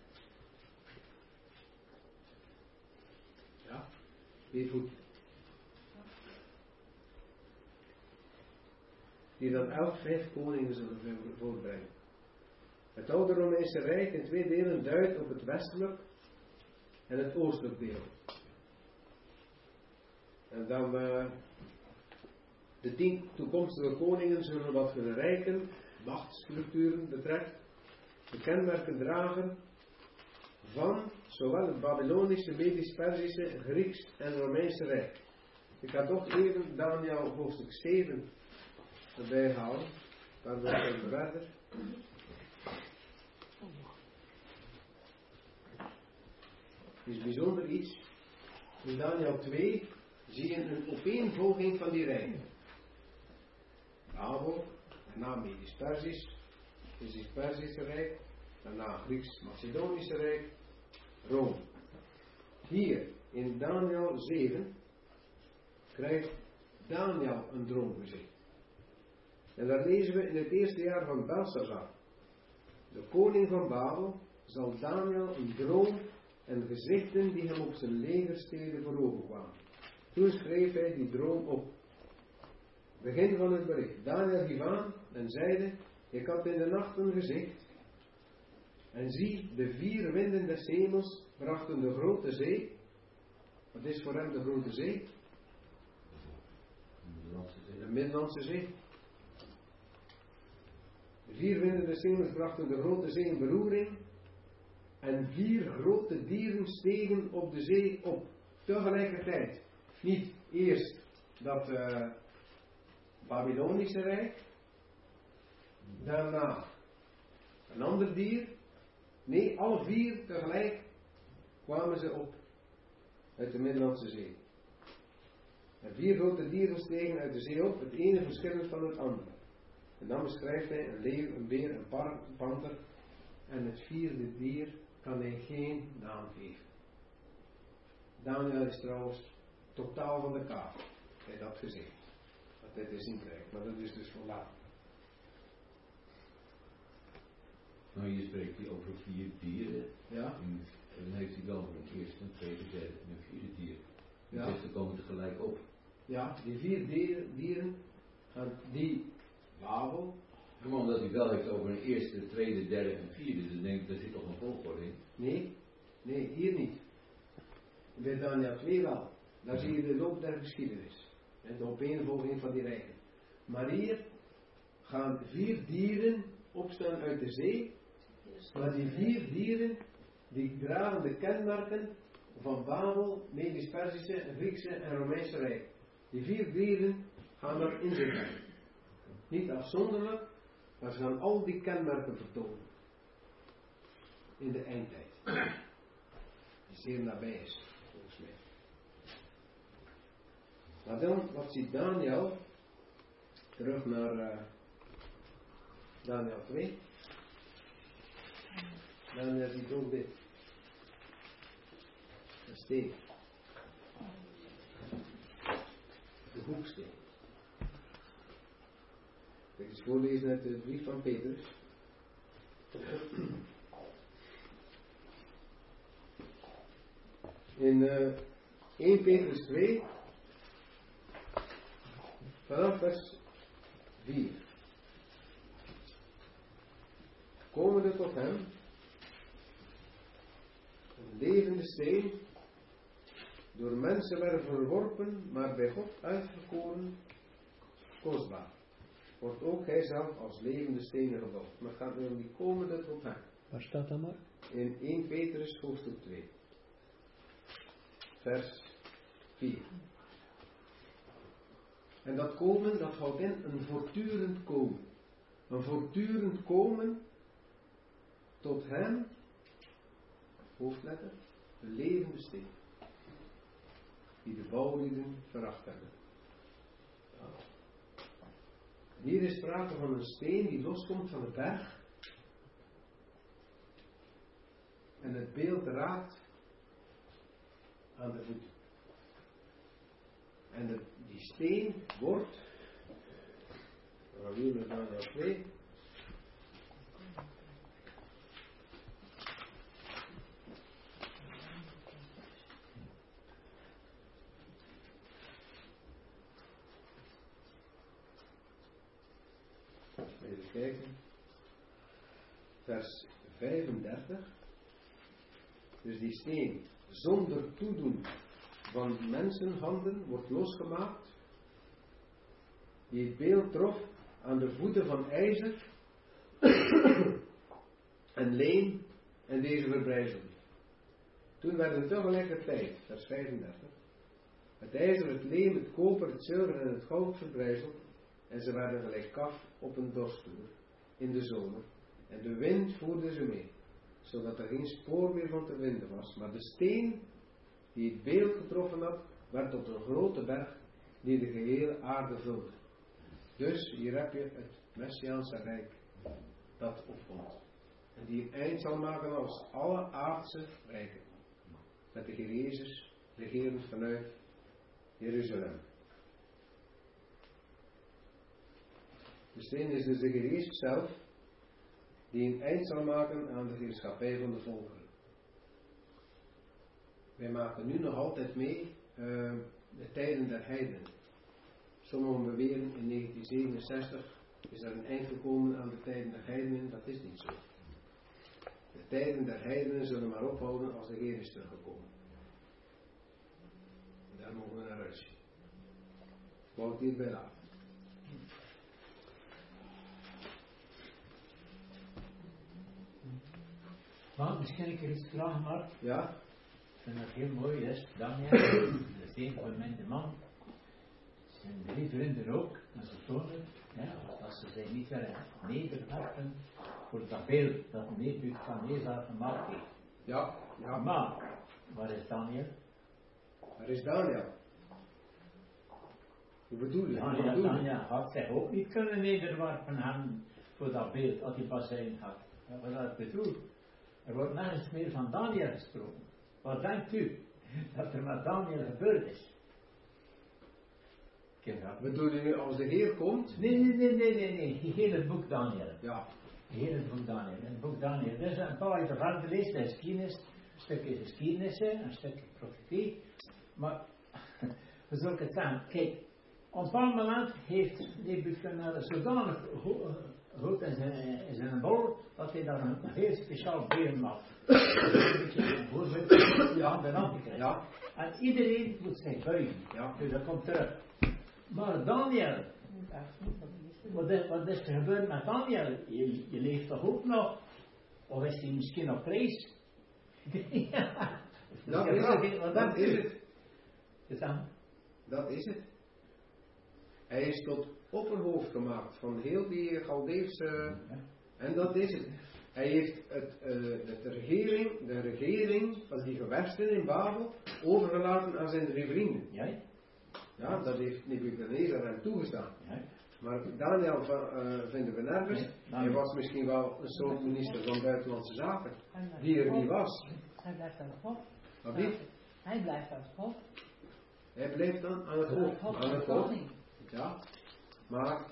A: Ja, twee voeten. Die dan elk vijf koningen zullen voortbrengen. Het oude Romeinse Rijk in twee delen duidt op het westelijk en het oostelijk deel. En dan uh, de tien toekomstige koningen zullen wat hun rijken, machtsstructuren betreft, de kenmerken dragen van zowel het Babylonische, Medisch-Persische, Grieks en Romeinse Rijk. Ik ga toch even Daniel hoofdstuk zeven erbij halen, dan wordt het verder. Het is bijzonder iets. In Daniel twee zie je een opeenvolging van die rijken. Babel, daarna Medisch-Persisch, Medisch-Persische Rijk, daarna Grieks-Macedonische Rijk, Rome. hier in Daniel zeven krijgt Daniel een droom gezien. En daar lezen we in het eerste jaar van Belshazzar. De koning van Babel zal Daniel een droom en gezichten die hem op zijn legersteden vooroverkwamen. Toen schreef hij die droom op. Begin van het bericht. Daniel hief aan en zeide: ik had in de nacht een gezicht. En zie, de vier winden des hemels brachten de grote zee. Wat is voor hem de grote zee? De Middellandse Zee. De vier winden des hemels brachten de grote zee in beroering. En vier grote dieren stegen op de zee op. Tegelijkertijd. Niet eerst dat uh, Babylonische Rijk. Daarna een ander dier. Nee, alle vier tegelijk kwamen ze op uit de Middellandse Zee. En vier grote dieren stegen uit de zee op, het ene verschillend van het andere. En dan beschrijft hij een leeuw, een beer, een par, een panter. En het vierde dier kan hij geen naam geven. Daniel is trouwens totaal van de kaart. Hij had dat gezegd. Dat hij te zien krijgt. Maar dat is dus voor later.
C: Nou, hier spreekt hij over vier dieren.
A: Ja.
C: En dan heeft hij wel een eerste, een tweede, derde en een vierde dier.
A: Ja.
C: Dus ze komen tegelijk op.
A: Ja, die vier dieren, dieren gaan die Babel.
C: Maar omdat hij wel heeft over een eerste, tweede, derde en vierde, dus denk ik, daar zit toch een volgorde in?
A: Nee, nee, hier niet. Bij Daniel twee wel. Daar zie je de loop der geschiedenis. En de opeenvolging van die rijken. Maar hier gaan vier dieren opstaan uit de zee. Maar die vier dieren, die dragen de kenmerken van Babel, Medisch-Persische, Griekse en Romeinse Rijk. Die vier dieren gaan erin zitten. Niet afzonderlijk, maar ze gaan al die kenmerken vertonen. In de eindtijd. Die zeer nabij is, volgens mij. Maar dan, wat ziet Daniel? Terug naar uh, Daniel twee. Daniel ziet ook dit. Een steen. De hoeksteen. Ik ga eens voorlezen uit de brief van Petrus. In uh, eerste Petrus twee, vanaf vers vier. Komende tot hem, een levende steen, door mensen werden verworpen, maar bij God uitverkoren, kostbaar. Wordt ook hij zelf als levende stenen gebouwd. Maar het gaat nu om die komende tot hem.
D: Waar staat dat maar?
A: In eerste Petrus hoofdstuk twee. Vers vier. En dat komen, dat houdt in een voortdurend komen. Een voortdurend komen tot hem, hoofdletter, de levende steen. Die de bouwlieden veracht hebben. Ja. Hier is sprake van een steen die loskomt van de berg. En het beeld raakt aan de voeten. En de, die steen wordt, we gaan naar Daniel twee. Even kijken. Vers vijfendertig. Dus die steen zonder toedoen van mensenhanden wordt losgemaakt. Die het beeld trof aan de voeten van ijzer en leem en deze verbrijzelde. Toen werden tegelijkertijd, vers vijfendertig, het ijzer, het leem, het koper, het zilver en het goud verbrijzeld en ze werden gelijk kaf op een dorstoer in de zomer en de wind voerde ze mee, zodat er geen spoor meer van te vinden was, maar de steen die het beeld getroffen had, werd tot een grote berg die de gehele aarde vulde. Dus hier heb je het Messiaanse Rijk dat opkomt. En die het eind zal maken als alle aardse rijken. met de Heer Jezus, regerend vanuit Jeruzalem. De steen is dus de Heer Jezus zelf, die een eind zal maken aan de heerschappij van de volkeren. Wij maken nu nog altijd mee uh, de tijden der heidenen. Sommigen beweren in negentien zevenenzestig is er een eind gekomen aan de tijden der heidenen. Dat is niet zo. De tijden der heidenen zullen maar ophouden als de Heer is teruggekomen. En daar mogen we naar uitzien. Ik wou het hierbij laten.
B: Maar misschien ik er iets vragen, Mark?
A: Ja?
B: Ik vind dat heel mooi, is Daniel, de steen van mijn man. Zijn drie vrienden ook, en ze tonen, ja, dat ze zich niet willen nederwerpen voor dat beeld dat Nebukadnezar gemaakt heeft.
A: Ja, ja.
B: Maar, waar is Daniel?
A: Waar is Daniel? Hoe bedoel je?
B: Ja, ja, Daniel had zich ook niet kunnen nederwerpen aan voor dat beeld dat hij pas zijn had. Ja, wat dat bedoelt. Er wordt nergens meer van Daniel gesproken. Wat denkt u dat er met Daniel gebeurd is?
A: Bedoel je nu als de Heer komt?
B: Nee, nee, nee, nee, nee, nee. Het hele boek Daniel.
A: Ja.
B: Het hele boek Daniel. Het boek Daniel. Er is een paar uit de verder lezen, de geschiedenis, een stukje geschiedenissen, een stukje profetie. Maar, hoe zal ik het zeggen? Kijk, op een bepaald moment heeft Nebukadnezar zodanig goed in zijn, in zijn bol, dat hij daar een heel speciaal beeld maakt. Een beetje een voorbeeld van de Antichrist.
A: Ja.
B: En iedereen moet zich buigen.
A: Ja.
B: Dus dat komt terug. Maar Daniel, wat is, wat is er gebeurd met Daniel? Je, je leeft toch ook nog? Of is hij misschien op reis? Ja.
A: Dat is het. Dat, dat is het.
B: Is dat?
A: Dat is het. Hij is tot opperhoofd gemaakt van heel die Galdeefse. Ja. En dat is het. Hij heeft het, uh, het regering, de regering van die gewesten in Babel overgelaten aan zijn drie vrienden.
B: Ja.
A: Ja, dat heeft Nebukadnezar hem toegestaan.
B: Ja.
A: Maar Daniel uh, vinden we nergens. Nee, hij was misschien wel een soort minister van Buitenlandse Zaken, die er niet was.
D: Hij blijft aan het hof.
A: Wat niet?
D: Hij blijft aan het hof.
A: Hij bleef dan aan het hof. Aan het hof. Ja, maar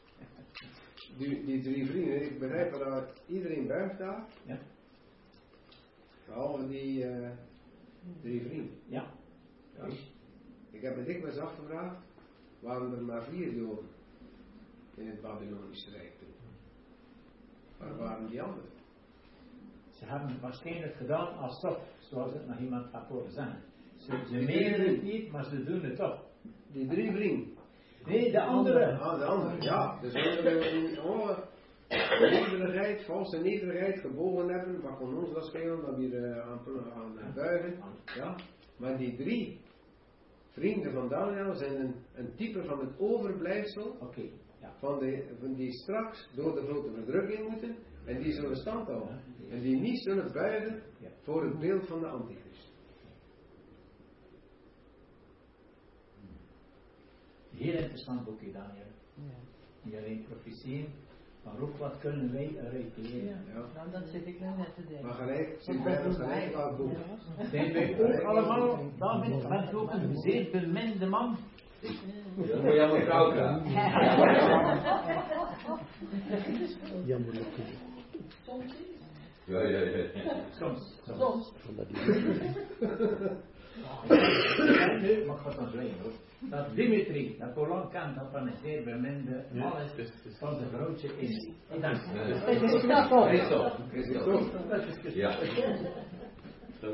A: die, die drie vrienden, ik begrijp dat iedereen buigt daar.
B: Ja.
A: Behalve die uh, drie vrienden.
B: Ja.
A: Ja. Ik heb me dikwijls afgevraagd, waren er maar vier Joden in het Babylonische Rijk toen? Waar waren die anderen?
B: Ze hebben het waarschijnlijk gedaan alsof, zoals het nog iemand gaat horen zeggen. Ze, ze menen het niet, maar ze doen het toch.
A: Die drie vrienden?
B: Nee, de andere.
A: Ah, de andere, ja. Dus we oh, nederigheid, valse nederigheid gebogen hebben, wat kon ons dat schelen, dat we er aan, aan, aan buigen. Ja. Maar die drie vrienden van Daniel zijn een, een type van het overblijfsel
B: okay, ja.
A: van, de, van die straks door de grote verdrukking moeten en die zullen stand houden. Ja, en die niet zullen buigen ja. voor het beeld van de Antichrist.
B: Heel interessant boekje, Daniel. Ja. Niet alleen profetieën, maar ook wat kunnen wij eruit leren.
D: Ja. Ja. Nou, dat zit ik nou net te denken.
A: Maar gelijk, zit bij ons gelijk welk boek.
B: Zijn wij ook allemaal, David, bent ook een zeer beminde man?
C: Ja, moet jij maar trouw gaan.
E: Jammer dat
D: Soms.
C: Ja, ja, ja.
B: Soms.
D: Soms.
B: Nee, maar ik ga het dan zeggen hoor. Dat Dimitri, dat Polan kan, dat van een zeer beminde man is van de grootste is.
C: Christophe. Christophe. Ja.